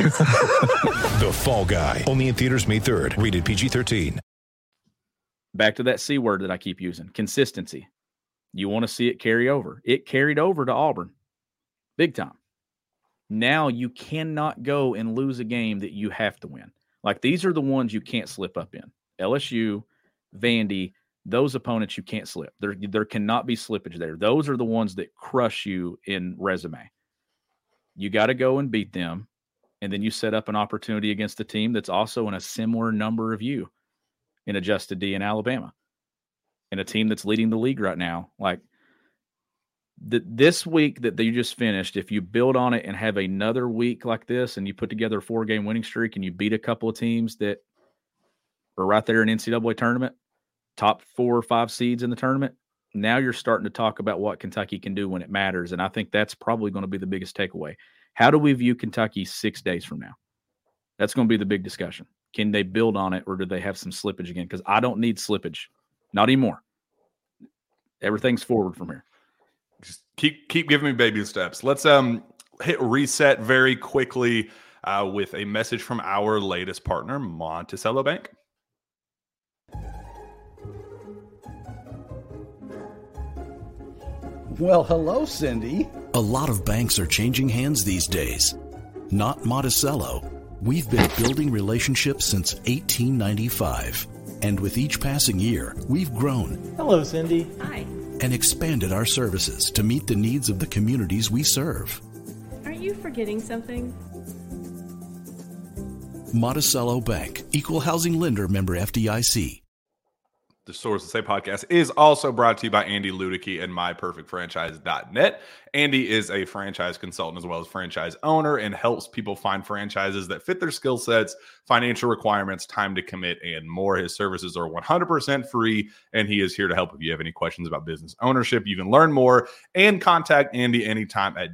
The Fall Guy. Only in theaters May 3rd. Rated PG-13. Back to that C word that I keep using, consistency. You want to see it carry over. It carried over to Auburn. Big time. Now you cannot go and lose a game that you have to win. Like, these are the ones you can't slip up in. LSU, Vandy, those opponents you can't slip. There cannot be slippage there. Those are the ones that crush you in resume. You got to go and beat them. And then you set up an opportunity against a team that's also in a similar number of you in adjusted D in Alabama, and a team that's leading the league right now. Like this week that you just finished, if you build on it and have another week like this and you put together a 4-game winning streak and you beat a couple of teams that are right there in NCAA tournament, top 4 or 5 seeds in the tournament, now you're starting to talk about what Kentucky can do when it matters. And I think that's probably going to be the biggest takeaway. How do we view Kentucky 6 days from now? That's going to be the big discussion. Can they build on it, or do they have some slippage again? Because I don't need slippage. Not anymore. Everything's forward from here. Just keep giving me baby steps. Let's hit reset very quickly with a message from our latest partner, Monticello Bank. Well, hello, Cindy. A lot of banks are changing hands these days. Not Monticello. We've been building relationships since 1895. And with each passing year, we've grown. Hello, Cindy. Hi. And expanded our services to meet the needs of the communities we serve. Are you forgetting something? Monticello Bank, Equal Housing Lender, member FDIC. The Source to Say podcast is also brought to you by Andy Ludicky and MyPerfectFranchise.net. Andy is a franchise consultant as well as franchise owner and helps people find franchises that fit their skill sets, financial requirements, time to commit, and more. His services are 100% free, and he is here to help if you have any questions about business ownership. You can learn more and contact Andy anytime at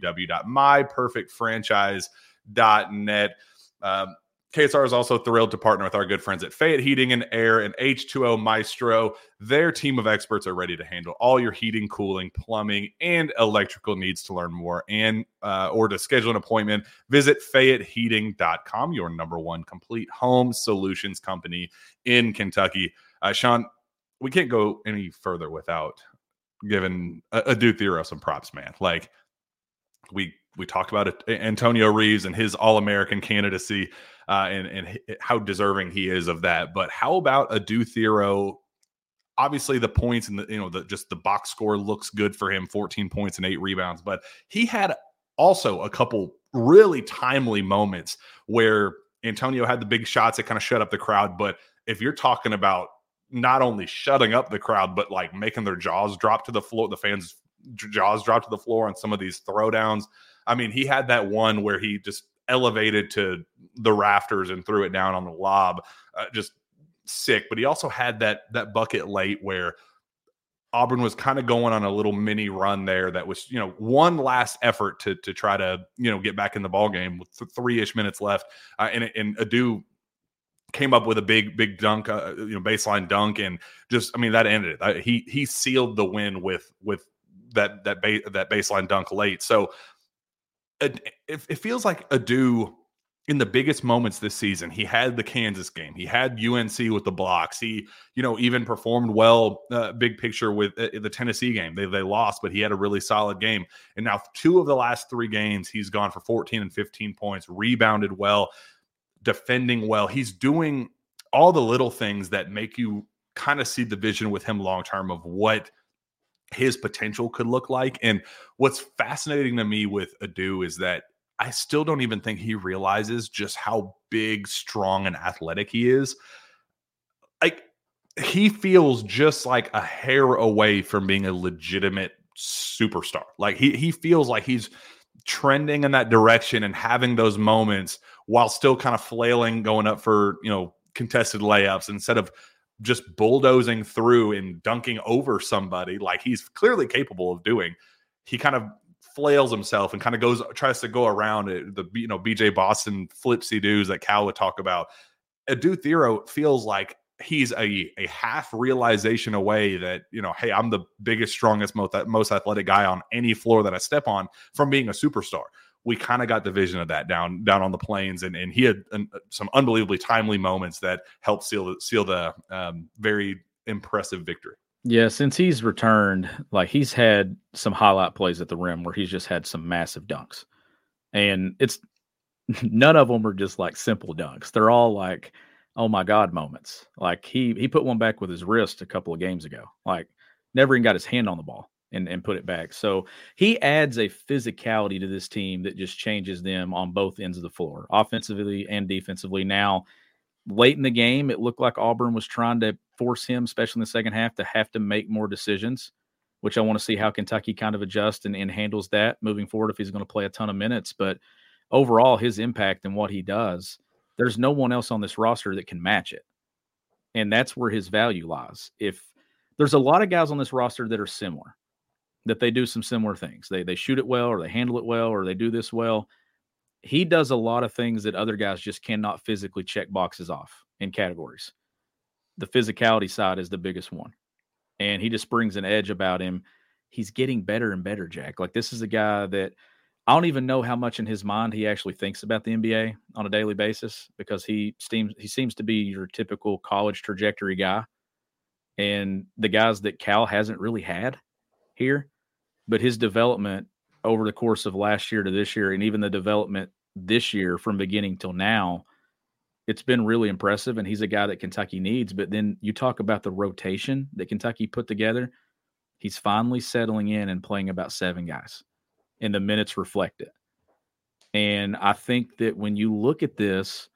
www.myperfectfranchise.net. KSR is also thrilled to partner with our good friends at Fayette Heating and Air and H2O Maestro. Their team of experts are ready to handle all your heating, cooling, plumbing, and electrical needs. To learn more and or to schedule an appointment, visit FayetteHeating.com, your #1 complete home solutions company in Kentucky. Sean, we can't go any further without giving Adou Thiero some props, man. Like we talked about it, Antonio Reeves and his All-American candidacy and how deserving he is of that. But how about Adou Thiero? Obviously, the points and just the box score looks good for him, 14 points and 8 rebounds. But he had also a couple really timely moments where Antonio had the big shots that kind of shut up the crowd. But if you're talking about not only shutting up the crowd, but like making their jaws drop to the floor, the fans' jaws drop to the floor on some of these throwdowns. I mean, he had that one where he just elevated to the rafters and threw it down on the lob. Just sick. But he also had that bucket late where Auburn was kind of going on a little mini run there that was, one last effort to try to, get back in the ball game with 3-ish minutes left. And Adou came up with a big dunk, baseline dunk. And that ended it. He sealed the win with that baseline dunk late. So it feels like Adou, in the biggest moments this season, he had the Kansas game. He had UNC with the blocks. He, even performed well, big picture with the Tennessee game. They lost, but he had a really solid game. And now 2 of the last 3 games, he's gone for 14 and 15 points, rebounded well, defending well. He's doing all the little things that make you kind of see the vision with him long-term of what his potential could look like. And what's fascinating to me with Adou is that I still don't even think he realizes just how big, strong, and athletic he is. Like, he feels just like a hair away from being a legitimate superstar. Like, he feels like he's trending in that direction and having those moments while still kind of flailing, going up for, contested layups instead of just bulldozing through and dunking over somebody like he's clearly capable of doing. He kind of flails himself and kind of tries to go around it, the BJ Boston flipsy doos that Cal would talk about. Adou Thiero feels like he's a half realization away that, hey, I'm the biggest, strongest, most athletic guy on any floor that I step on from being a superstar. We kind of got the vision of that down on the plains, and he had some unbelievably timely moments that helped seal the very impressive victory. Yeah, since he's returned, like, he's had some highlight plays at the rim where he's just had some massive dunks, and it's none of them are just like simple dunks. They're all like, oh my God moments. Like he put one back with his wrist a couple of games ago. Like, never even got his hand on the ball. and put it back. So he adds a physicality to this team that just changes them on both ends of the floor, offensively and defensively. Now, late in the game, it looked like Auburn was trying to force him, especially in the second half, to have to make more decisions, which I want to see how Kentucky kind of adjusts and handles that moving forward if he's going to play a ton of minutes. But overall, his impact and what he does, there's no one else on this roster that can match it. And that's where his value lies. If there's a lot of guys on this roster that are similar, that they do some similar things. They shoot it well, or they handle it well, or they do this well. He does a lot of things that other guys just cannot physically check boxes off in categories. The physicality side is the biggest one. And he just brings an edge about him. He's getting better and better, Jack. Like, this is a guy that I don't even know how much in his mind he actually thinks about the NBA on a daily basis, because he seems to be your typical college trajectory guy. And the guys that Cal hasn't really had here, but his development over the course of last year to this year, and even the development this year from beginning till now, it's been really impressive. And he's a guy that Kentucky needs. But then you talk about the rotation that Kentucky put together. He's finally settling in and playing about 7 guys, and the minutes reflect it. And I think that when you look at this,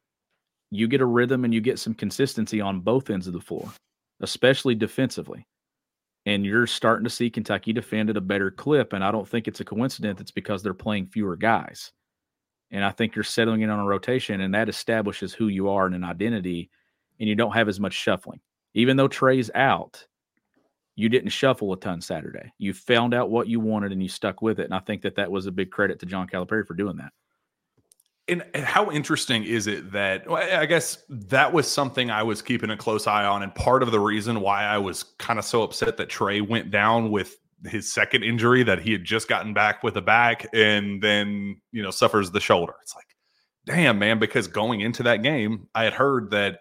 you get a rhythm and you get some consistency on both ends of the floor, especially defensively. And you're starting to see Kentucky defend at a better clip. And I don't think it's a coincidence. It's because they're playing fewer guys. And I think you're settling in on a rotation, and that establishes who you are in an identity, and you don't have as much shuffling. Even though Trey's out, you didn't shuffle a ton Saturday. You found out what you wanted and you stuck with it. And I think that was a big credit to John Calipari for doing that. And how interesting is it that, well, I guess that was something I was keeping a close eye on, and part of the reason why I was kind of so upset that Trey went down with his second injury, that he had just gotten back with a back and then, suffers the shoulder. It's like, damn, man, because going into that game, I had heard that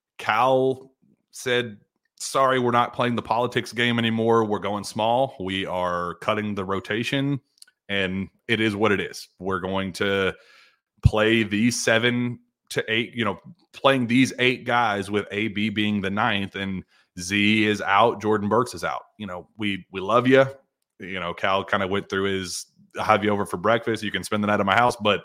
Cal said, sorry, we're not playing the politics game anymore. We're going small. We are cutting the rotation, and it is what it is. We're going to play these 7 to 8, playing these 8 guys with AB being the 9th, and Z is out. Jordan Burks is out. We love you. Cal kind of went through his, I'll have you over for breakfast. You can spend the night at my house, but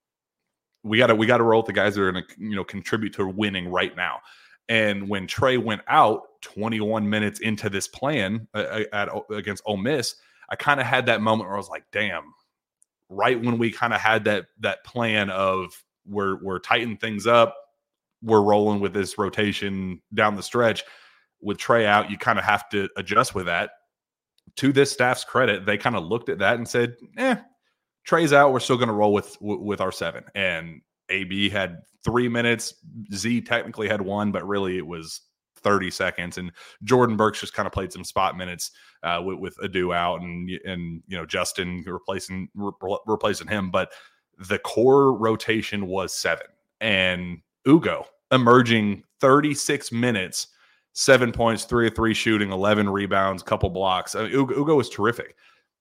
we got to roll with the guys that are going to, contribute to winning right now. And when Trey went out 21 minutes into this plan against Ole Miss, I kind of had that moment where I was like, damn, right when we kind of had that plan of we're tightening things up, we're rolling with this rotation down the stretch. With Trey out, you kind of have to adjust with that. To this staff's credit, they kind of looked at that and said, Trey's out, we're still going to roll with our 7. And AB had 3 minutes. Z technically had 1, but really it was 30 seconds. And Jordan Burks just kind of played some spot minutes with Adu out and Justin replacing him. But the core rotation was 7. And Ugo emerging 36 minutes, 7 points, 3 of 3 shooting, 11 rebounds, couple blocks. I mean, Ugo was terrific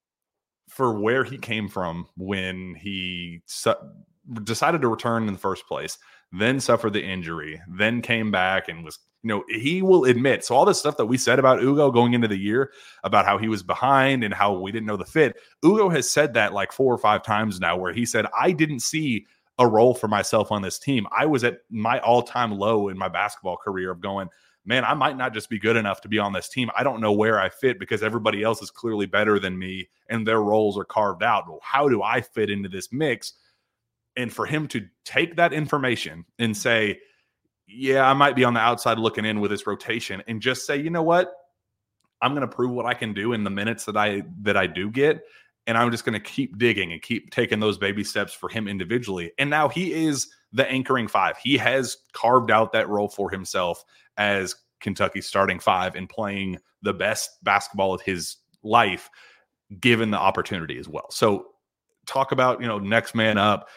for where he came from when he decided to return in the first place, then suffered the injury, then came back and was, he will admit. So all this stuff that we said about Ugo going into the year, about how he was behind and how we didn't know the fit, Ugo has said that like 4 or 5 times now, where he said, I didn't see a role for myself on this team. I was at my all-time low in my basketball career of going, man, I might not just be good enough to be on this team. I don't know where I fit because everybody else is clearly better than me and their roles are carved out. Well, how do I fit into this mix? And for him to take that information and say, yeah, I might be on the outside looking in with this rotation, and just say, you know what? I'm going to prove what I can do in the minutes that I do get. And I'm just going to keep digging and keep taking those baby steps for him individually. And now he is the anchoring 5. He has carved out that role for himself as Kentucky's starting 5 and playing the best basketball of his life, given the opportunity as well. So talk about, next man up.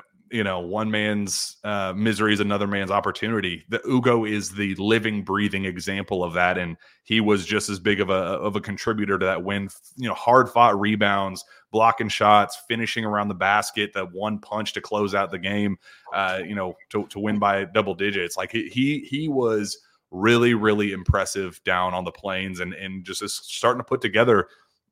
One man's misery is another man's opportunity. The Ugo is the living, breathing example of that, and he was just as big of a contributor to that win. Hard fought rebounds, blocking shots, finishing around the basket, that one punch to close out the game. To win by double digits. Like he was really, really impressive down on the plains, and just is starting to put together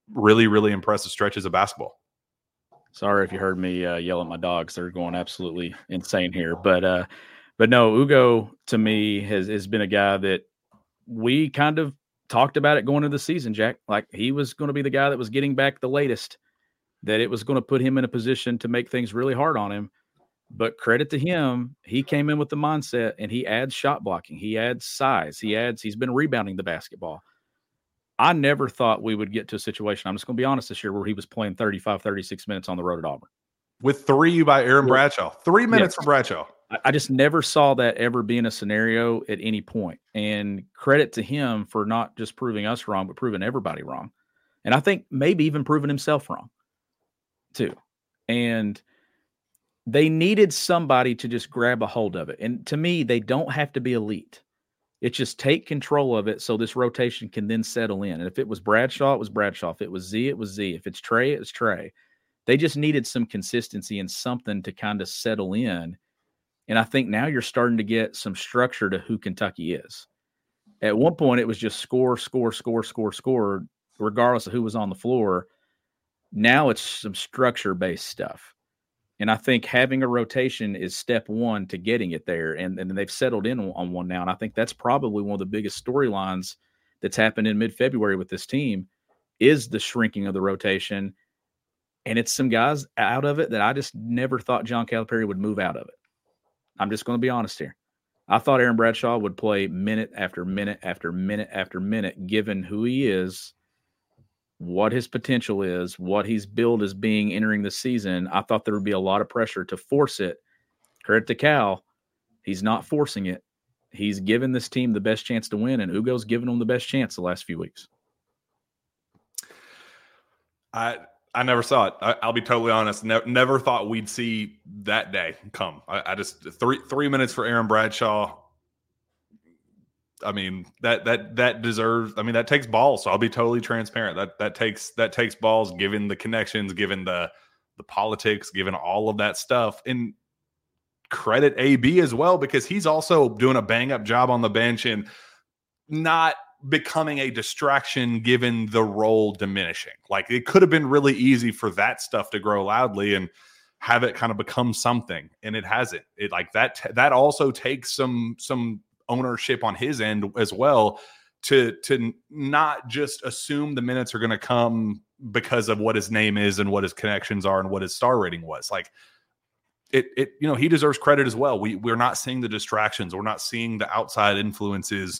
really, really impressive stretches of basketball. Sorry if you heard me yell at my dogs. They're going absolutely insane here. But no, Ugo to me has been a guy that we kind of talked about it going into the season, Jack. Like he was going to be the guy that was getting back the latest, that it was going to put him in a position to make things really hard on him. But credit to him, he came in with the mindset and he adds shot blocking. He adds size. He's been rebounding the basketball. I never thought we would get to a situation, I'm just going to be honest this year, where he was playing 35, 36 minutes on the road at Auburn. With 3 by Aaron Bradshaw. 3 minutes for Bradshaw. I just never saw that ever being a scenario at any point. And credit to him for not just proving us wrong, but proving everybody wrong. And I think maybe even proving himself wrong too. And they needed somebody to just grab a hold of it. And to me, they don't have to be elite. It's just take control of it so this rotation can then settle in. And if it was Bradshaw, it was Bradshaw. If it was Z, it was Z. If it's Trey, it was Trey. They just needed some consistency and something to kind of settle in. And I think now you're starting to get some structure to who Kentucky is. At one point, it was just score, regardless of who was on the floor. Now it's some structure-based stuff. And I think having a rotation is step one to getting it there. And they've settled in on one now. And I think that's probably one of the biggest storylines that's happened in mid-February with this team is the shrinking of the rotation. And it's some guys out of it that I just never thought John Calipari would move out of it. I'm just going to be honest here. I thought Aaron Bradshaw would play minute after minute after minute after minute, given who he is, what his potential is, what he's billed as being entering the season. I thought there would be a lot of pressure to force it. Credit to Cal. He's not forcing it. He's given this team the best chance to win, and Ugo's given them the best chance the last few weeks. I never saw it. I'll be totally honest. Never thought we'd see that day come. I just 3 minutes for Aaron Bradshaw. I mean, that deserves. I mean, that takes balls. So I'll be totally transparent. That takes balls, given the connections, given the politics, given all of that stuff. And credit AB as well, because he's also doing a bang up job on the bench and not becoming a distraction given the role diminishing. Like it could have been really easy for that stuff to grow loudly and have it kind of become something, and it hasn't. It like that also takes some ownership on his end as well to not just assume the minutes are going to come because of what his name is and what his connections are and what his star rating was. Like it he deserves credit as well. We're not seeing the distractions. We're not seeing the outside influences,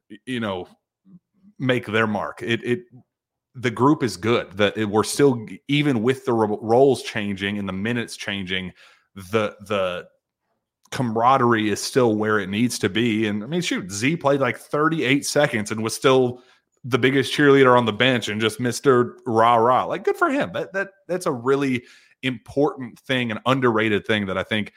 make their mark. The group is good. We're still, even with the roles changing and the minutes changing, the camaraderie is still where it needs to be. And I mean, shoot, Z played like 38 seconds and was still the biggest cheerleader on the bench and just Mr. Rah-rah. Like, good for him. That's a really important thing, an underrated thing that I think,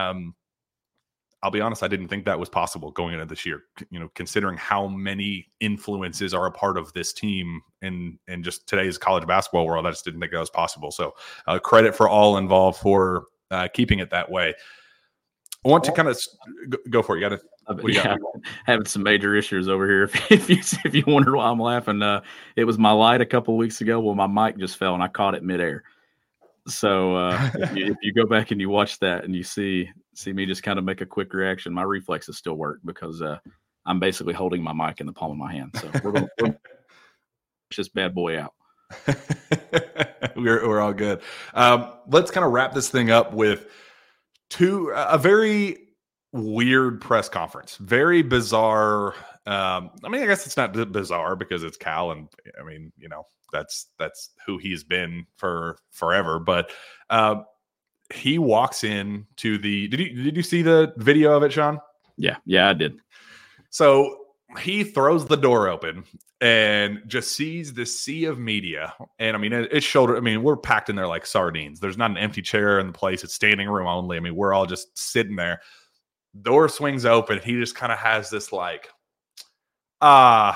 I'll be honest, I didn't think that was possible going into this year, considering how many influences are a part of this team and just today's college basketball world. I just didn't think that was possible. So credit for all involved for keeping it that way. I want to kind of go for it. You got having some major issues over here. If you wonder why I'm laughing, it was my light a couple of weeks ago. Well, my mic just fell and I caught it midair. So if you go back and you watch that and you see me just kind of make a quick reaction, my reflexes still work because I'm basically holding my mic in the palm of my hand. So we're going to push this bad boy out. We're all good. Let's kind of wrap this thing up with a very weird press conference, very bizarre. I mean, I guess it's not bizarre because it's Cal, and I mean, that's who he's been for forever. But he walks in to the. Did you see the video of it, Sean? Yeah, I did. So he throws the door open and just sees this sea of media. And I mean, it's shoulder. I mean, we're packed in there like sardines. There's not an empty chair in the place. It's standing room only. I mean, we're all just sitting there. Door swings open. He just kind of has this like, all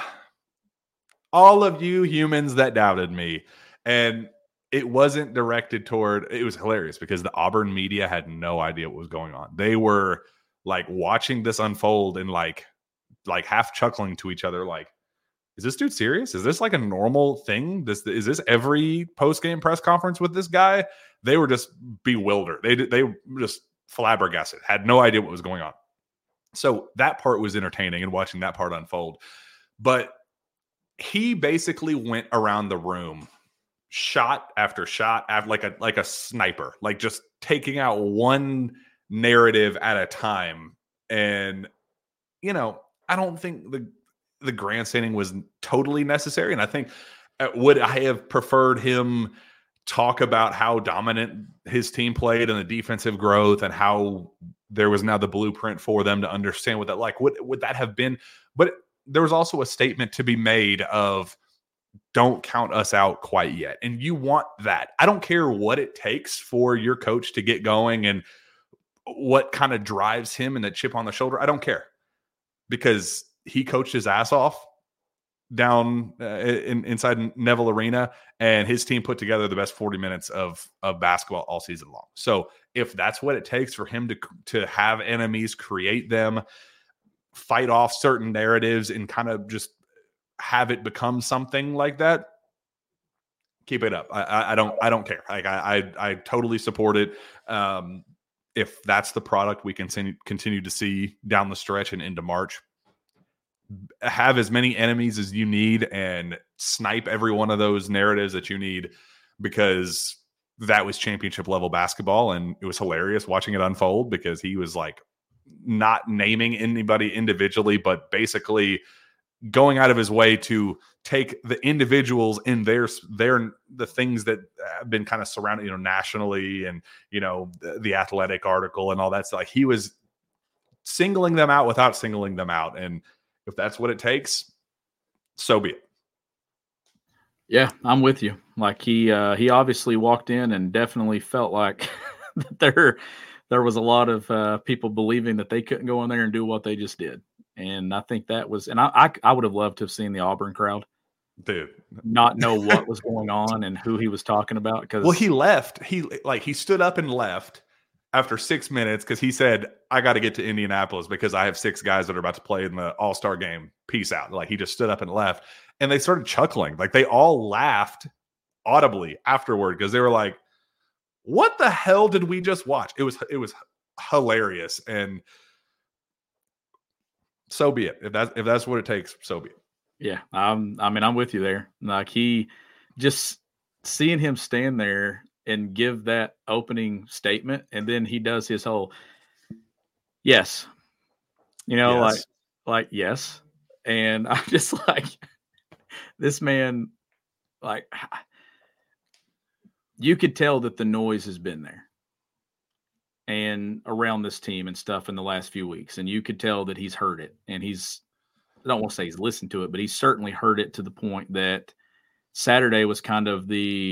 of you humans that doubted me. And it wasn't directed toward, it was hilarious because the Auburn media had no idea what was going on. They were like watching this unfold and like half chuckling to each other, like, is this dude serious? Is this like a normal thing? Is this every post-game press conference with this guy? They were just bewildered. They were just flabbergasted, had no idea what was going on. So that part was entertaining and watching that part unfold. But he basically went around the room, shot after shot, like a sniper, like just taking out one narrative at a time. And, I don't think the grandstanding was totally necessary. And I think, would I have preferred him talk about how dominant his team played and the defensive growth and how there was now the blueprint for them to understand what that like? Would that have been? But there was also a statement to be made of, don't count us out quite yet. And you want that. I don't care what it takes for your coach to get going and what kind of drives him and the chip on the shoulder. I don't care, because he coached his ass off down inside Neville Arena, and his team put together the best 40 minutes of basketball all season long. So if that's what it takes for him to have enemies, create them, fight off certain narratives, and kind of just have it become something like that, keep it up. I don't care. Like I totally support it. If that's the product we continue to see down the stretch and into March, have as many enemies as you need and snipe every one of those narratives that you need, because that was championship level basketball. And it was hilarious watching it unfold, because he was like not naming anybody individually, but basically going out of his way to take the individuals in the things that have been kind of surrounded, nationally, and, the Athletic article and all that stuff. Like, he was singling them out without singling them out. And if that's what it takes, so be it. Yeah, I'm with you. Like, he obviously walked in and definitely felt like there was a lot of people believing that they couldn't go in there and do what they just did. And I think that was, and I would have loved to have seen the Auburn crowd, dude, not know what was going on and who he was talking about. Because he left. He stood up and left after 6 minutes, because he said, I got to get to Indianapolis because I have 6 guys that are about to play in the All-Star game. Peace out. Like, he just stood up and left, and they started chuckling. Like, they all laughed audibly afterward, because they were like, what the hell did we just watch? It was hilarious. And so be it. If that's what it takes, so be it. Yeah. I'm with you there. Like, he just seeing him stand there and give that opening statement, and then he does his whole yes. Yes. like yes. And I'm just like, this man, like, you could tell that the noise has been there and around this team and stuff in the last few weeks. And you could tell that he's heard it, and I don't want to say he's listened to it, but he's certainly heard it to the point that Saturday was kind of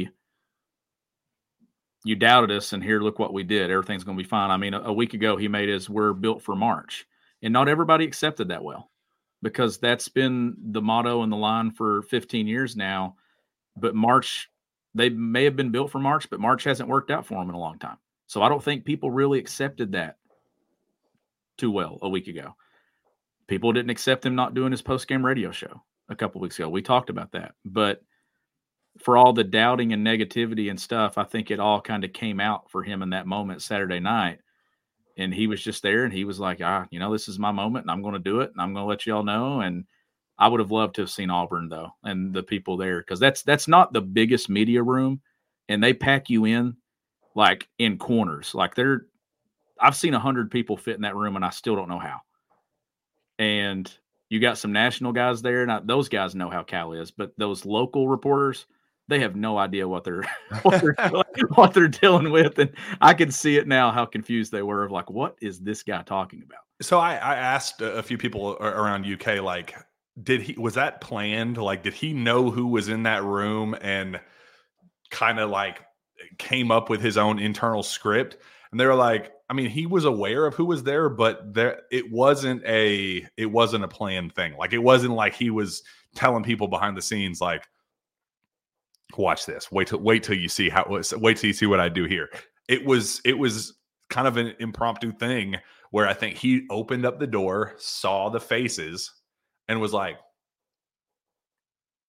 you doubted us, and here, look what we did. Everything's going to be fine. I mean, a week ago, he made his "we're built for March," and not everybody accepted that well, because that's been the motto and the line for 15 years now. But March, they may have been built for March, but March hasn't worked out for them in a long time. So I don't think people really accepted that too well a week ago. People didn't accept him not doing his post-game radio show a couple weeks ago. We talked about that. But for all the doubting and negativity and stuff, I think it all kind of came out for him in that moment Saturday night. And he was just there, and he was like, this is my moment, and I'm going to do it, and I'm going to let you all know. And I would have loved to have seen Auburn, though, and the people there, because that's not the biggest media room, and they pack you in like in corners. Like, I've seen 100 people fit in that room, and I still don't know how. And you got some national guys there. Now, those guys know how Cal is, but those local reporters, they have no idea what they're dealing with. And I can see it now, how confused they were of like, what is this guy talking about? So I asked a few people around UK, like, was that planned? Like, did he know who was in that room and kind of like came up with his own internal script? And they were like, I mean, he was aware of who was there, but it wasn't a planned thing. Like, it wasn't like he was telling people behind the scenes, like, watch this, wait till you see wait till you see what I do here. It was kind of an impromptu thing where I think he opened up the door, saw the faces, and was like,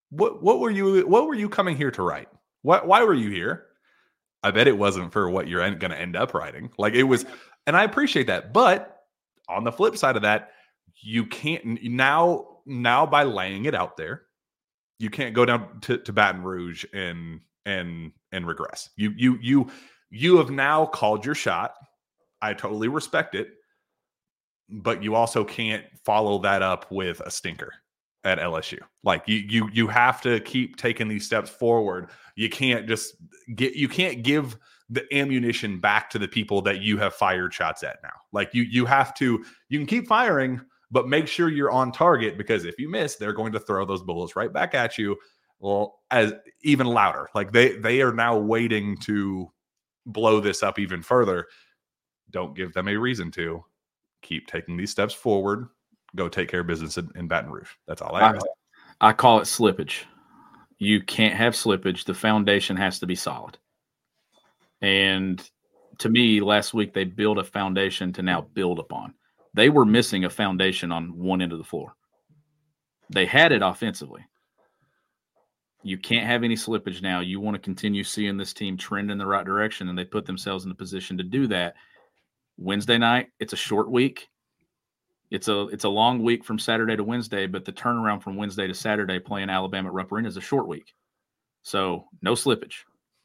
What were you coming here to write? Why were you here? I bet it wasn't for what you're going to end up writing. Like it was, and I appreciate that. But on the flip side of that, you can't now by laying it out there, you can't go down to Baton Rouge and regress. You have now called your shot. I totally respect it, but you also can't follow that up with a stinker at LSU. Like you have to keep taking these steps forward. You can't give the ammunition back to the people that you have fired shots at now. Like you can keep firing, but make sure you're on target, because if you miss, they're going to throw those bullets right back at you. Well, as even louder. Like they are now waiting to blow this up even further. Don't give them a reason to. Keep taking these steps forward. Go take care of business in Baton Rouge. That's all I have. I call it slippage. You can't have slippage. The foundation has to be solid. And to me, last week they built a foundation to now build upon. They were missing a foundation on one end of the floor. They had it offensively. You can't have any slippage now. You want to continue seeing this team trend in the right direction, and they put themselves in the position to do that. Wednesday night, it's a short week. It's a long week from Saturday to Wednesday, but the turnaround from Wednesday to Saturday playing Alabama at Rupp Arena is a short week. So no slippage.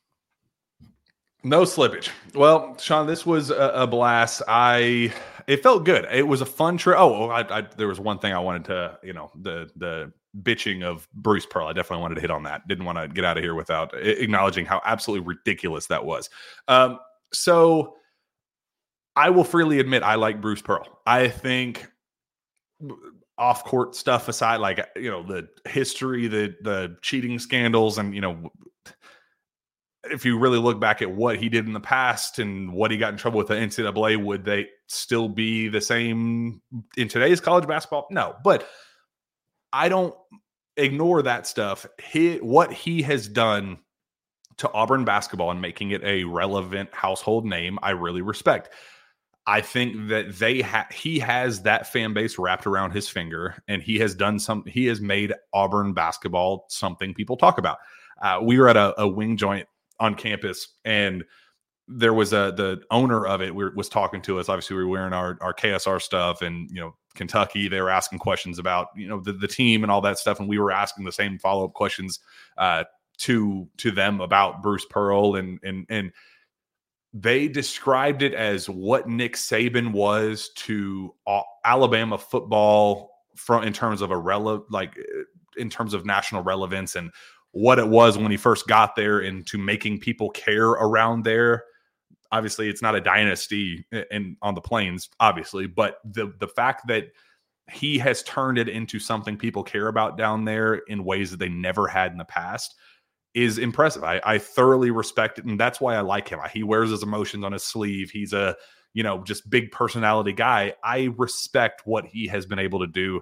No slippage. Well, Sean, this was a blast. It felt good. It was a fun trip. There was one thing I wanted to, the bitching of Bruce Pearl. I definitely wanted to hit on that. Didn't want to get out of here without acknowledging how absolutely ridiculous that was. So I will freely admit I like Bruce Pearl. I think off-court stuff aside, like, the history, the cheating scandals, and, if you really look back at what he did in the past and what he got in trouble with the NCAA, would they still be the same in today's college basketball? No, but I don't ignore that stuff. What he has done to Auburn basketball and making it a relevant household name, I really respect. I think that he has that fan base wrapped around his finger, and he has made Auburn basketball something people talk about. We were at a wing joint on campus, and there was the owner of it was talking to us. Obviously, we were wearing our KSR stuff, and Kentucky. They were asking questions about the team and all that stuff, and we were asking the same follow-up questions to them about Bruce Pearl, and they described it as what Nick Saban was to Alabama football in terms of in terms of national relevance, and what it was when he first got there, into making people care around there. Obviously, it's not a dynasty on the Plains, obviously, but the fact that he has turned it into something people care about down there in ways that they never had in the past is impressive. I thoroughly respect it, and that's why I like him. He wears his emotions on his sleeve. He's a just big personality guy. I respect what he has been able to do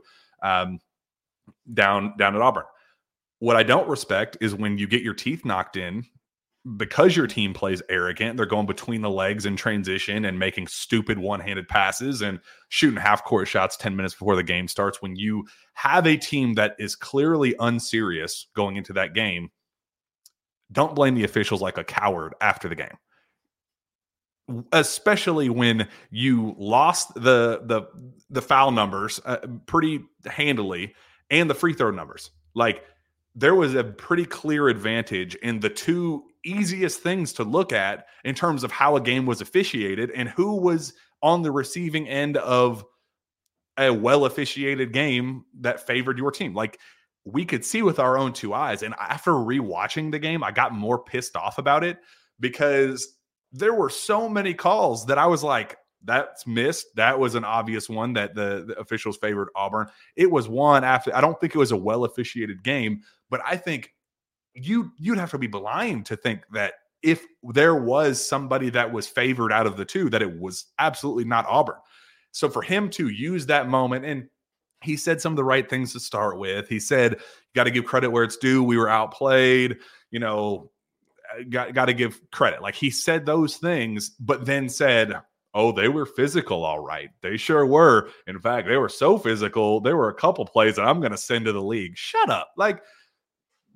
down at Auburn. What I don't respect is when you get your teeth knocked in because your team plays arrogant. They're going between the legs in transition and making stupid one-handed passes and shooting half-court shots 10 minutes before the game starts. When you have a team that is clearly unserious going into that game, don't blame the officials like a coward after the game. Especially when you lost the foul numbers pretty handily and the free throw numbers. Like, there was a pretty clear advantage in the two easiest things to look at in terms of how a game was officiated and who was on the receiving end of a well-officiated game that favored your team. Like, we could see with our own two eyes. And after rewatching the game, I got more pissed off about it because there were so many calls that I was like, that's missed. That was an obvious one that the officials favored Auburn. It was one after. I don't think it was a well-officiated game, but I think you'd have to be blind to think that if there was somebody that was favored out of the two, that it was absolutely not Auburn. So for him to use that moment, and he said some of the right things to start with. He said, you got to give credit where it's due. We were outplayed, got to give credit. Like, he said those things, but then said, oh, they were physical. All right. They sure were. In fact, they were so physical. There were a couple plays that I'm going to send to the league. Shut up. Like,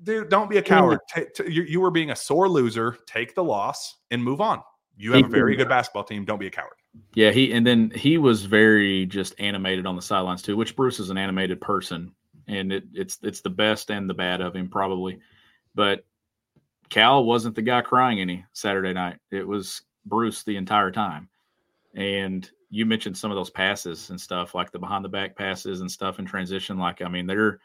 Dude, don't be a coward. You were being a sore loser. Take the loss and move on. You have a very good basketball team. Don't be a coward. Yeah, he was very just animated on the sidelines too, which Bruce is an animated person, and it's the best and the bad of him probably. But Cal wasn't the guy crying any Saturday night. It was Bruce the entire time. And you mentioned some of those passes and stuff, like the behind the back passes and stuff in transition. Like, I mean, there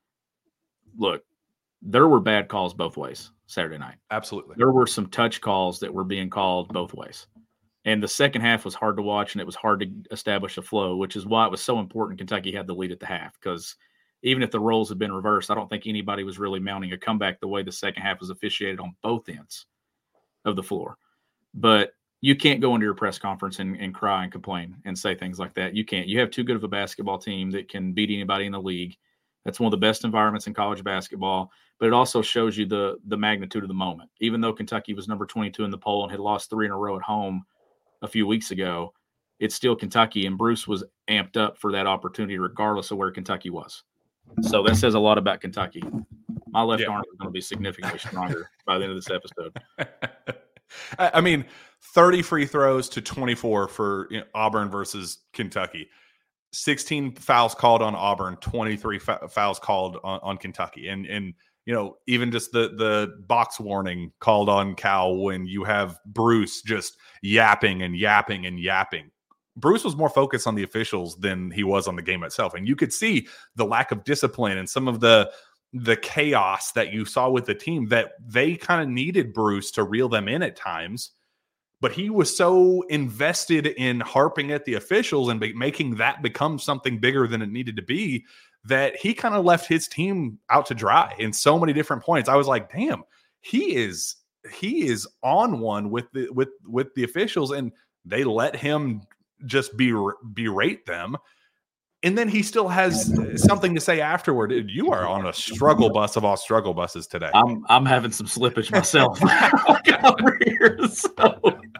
were bad calls both ways Saturday night. Absolutely. There were some touch calls that were being called both ways. And the second half was hard to watch, and it was hard to establish a flow, which is why it was so important Kentucky had the lead at the half, because even if the roles had been reversed, I don't think anybody was really mounting a comeback the way the second half was officiated on both ends of the floor. But you can't go into your press conference and cry and complain and say things like that. You can't. You have too good of a basketball team that can beat anybody in the league. That's one of the best environments in college basketball, but it also shows you the magnitude of the moment. Even though Kentucky was number 22 in the poll and had lost 3 in a row at home a few weeks ago, it's still Kentucky, and Bruce was amped up for that opportunity regardless of where Kentucky was. So that says a lot about Kentucky. My left arm is going to be significantly stronger by the end of this episode. I mean, 30 free throws to 24 for Auburn versus Kentucky. 16 fouls called on Auburn, 23 fouls called on Kentucky. And even just the box warning called on Cal when you have Bruce just yapping and yapping and yapping. Bruce was more focused on the officials than he was on the game itself. And you could see the lack of discipline and some of the chaos that you saw with the team, that they kind of needed Bruce to reel them in at times. But he was so invested in harping at the officials and making that become something bigger than it needed to be, that he kind of left his team out to dry in so many different points. I was like, damn, he is on one with the officials, and they let him just berate them. And then he still has something to say afterward. Dude, you are on a struggle bus of all struggle buses today. I'm having some slippage myself over here. So.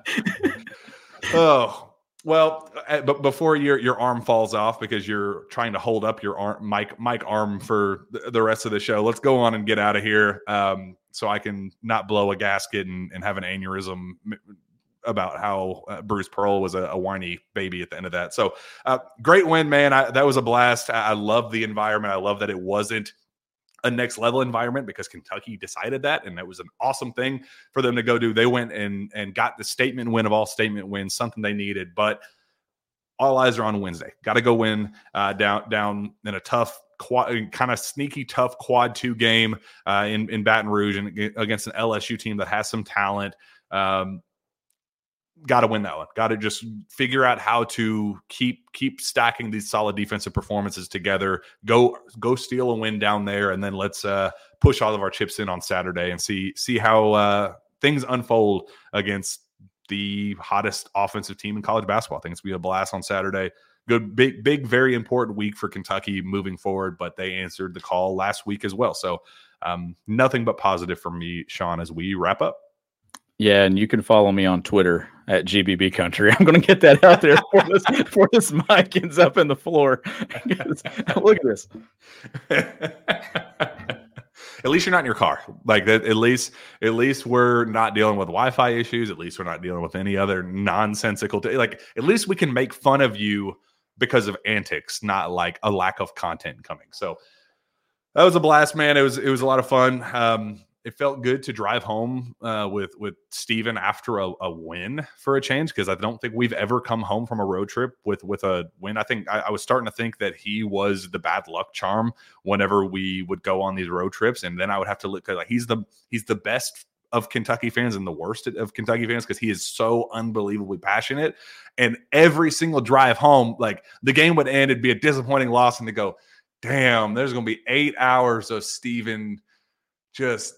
Oh, well, but before your arm falls off because you're trying to hold up your mic arm for the rest of the show, let's go on and get out of here so I can not blow a gasket and have an aneurysm about how Bruce Pearl was a whiny baby at the end of that. So great win, man. That was a blast. I love the environment. I love that it wasn't a next level environment because Kentucky decided that, and that was an awesome thing for them to go do. They went and got the statement win of all statement wins, something they needed, but all eyes are on Wednesday. Got to go win down in a tough, kind of sneaky, tough quad 2 game in Baton Rouge and against an LSU team that has some talent. Got to win that one. Got to just figure out how to keep stacking these solid defensive performances together. Go steal a win down there, and then let's push all of our chips in on Saturday and see how things unfold against the hottest offensive team in college basketball. I think it's going to be a blast on Saturday. Good, big, very important week for Kentucky moving forward, but they answered the call last week as well. So nothing but positive for me, Sean, as we wrap up. Yeah, and you can follow me on Twitter at GBB Country. I'm going to get that out there before this mic ends up in the floor. Look at this. At least you're not in your car. Like that. At least we're not dealing with Wi-Fi issues. At least we're not dealing with any other nonsensical. At least we can make fun of you because of antics, not like a lack of content coming. So that was a blast, man. It was a lot of fun. It felt good to drive home with Steven after a win for a change, because I don't think we've ever come home from a road trip with a win. I think I was starting to think that he was the bad luck charm whenever we would go on these road trips, and then I would have to look like he's the best of Kentucky fans and the worst of Kentucky fans because he is so unbelievably passionate. And every single drive home, like the game would end, it'd be a disappointing loss, and to go, damn, there's going to be 8 hours of Steven just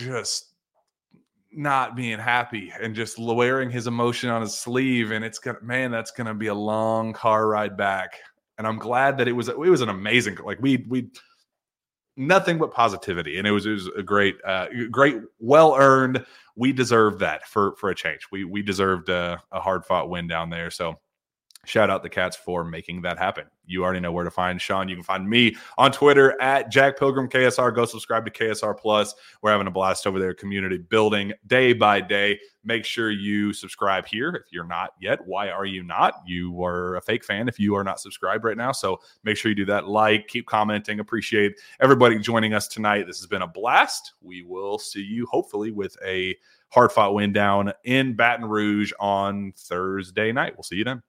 not being happy and just wearing his emotion on his sleeve. And that's going to be a long car ride back. And I'm glad that it was an amazing, like we nothing but positivity. And it was a great, well-earned. We deserved that for a change. We deserved a hard fought win down there. So shout out the Cats for making that happen. You already know where to find Sean. You can find me on Twitter at Jack Pilgrim KSR. Go subscribe to KSR Plus. We're having a blast over there, community building day by day. Make sure you subscribe here if you're not yet. Why are you not? You are a fake fan if you are not subscribed right now. So make sure you do that. Like, keep commenting. Appreciate everybody joining us tonight. This has been a blast. We will see you hopefully with a hard-fought win down in Baton Rouge on Thursday night. We'll see you then.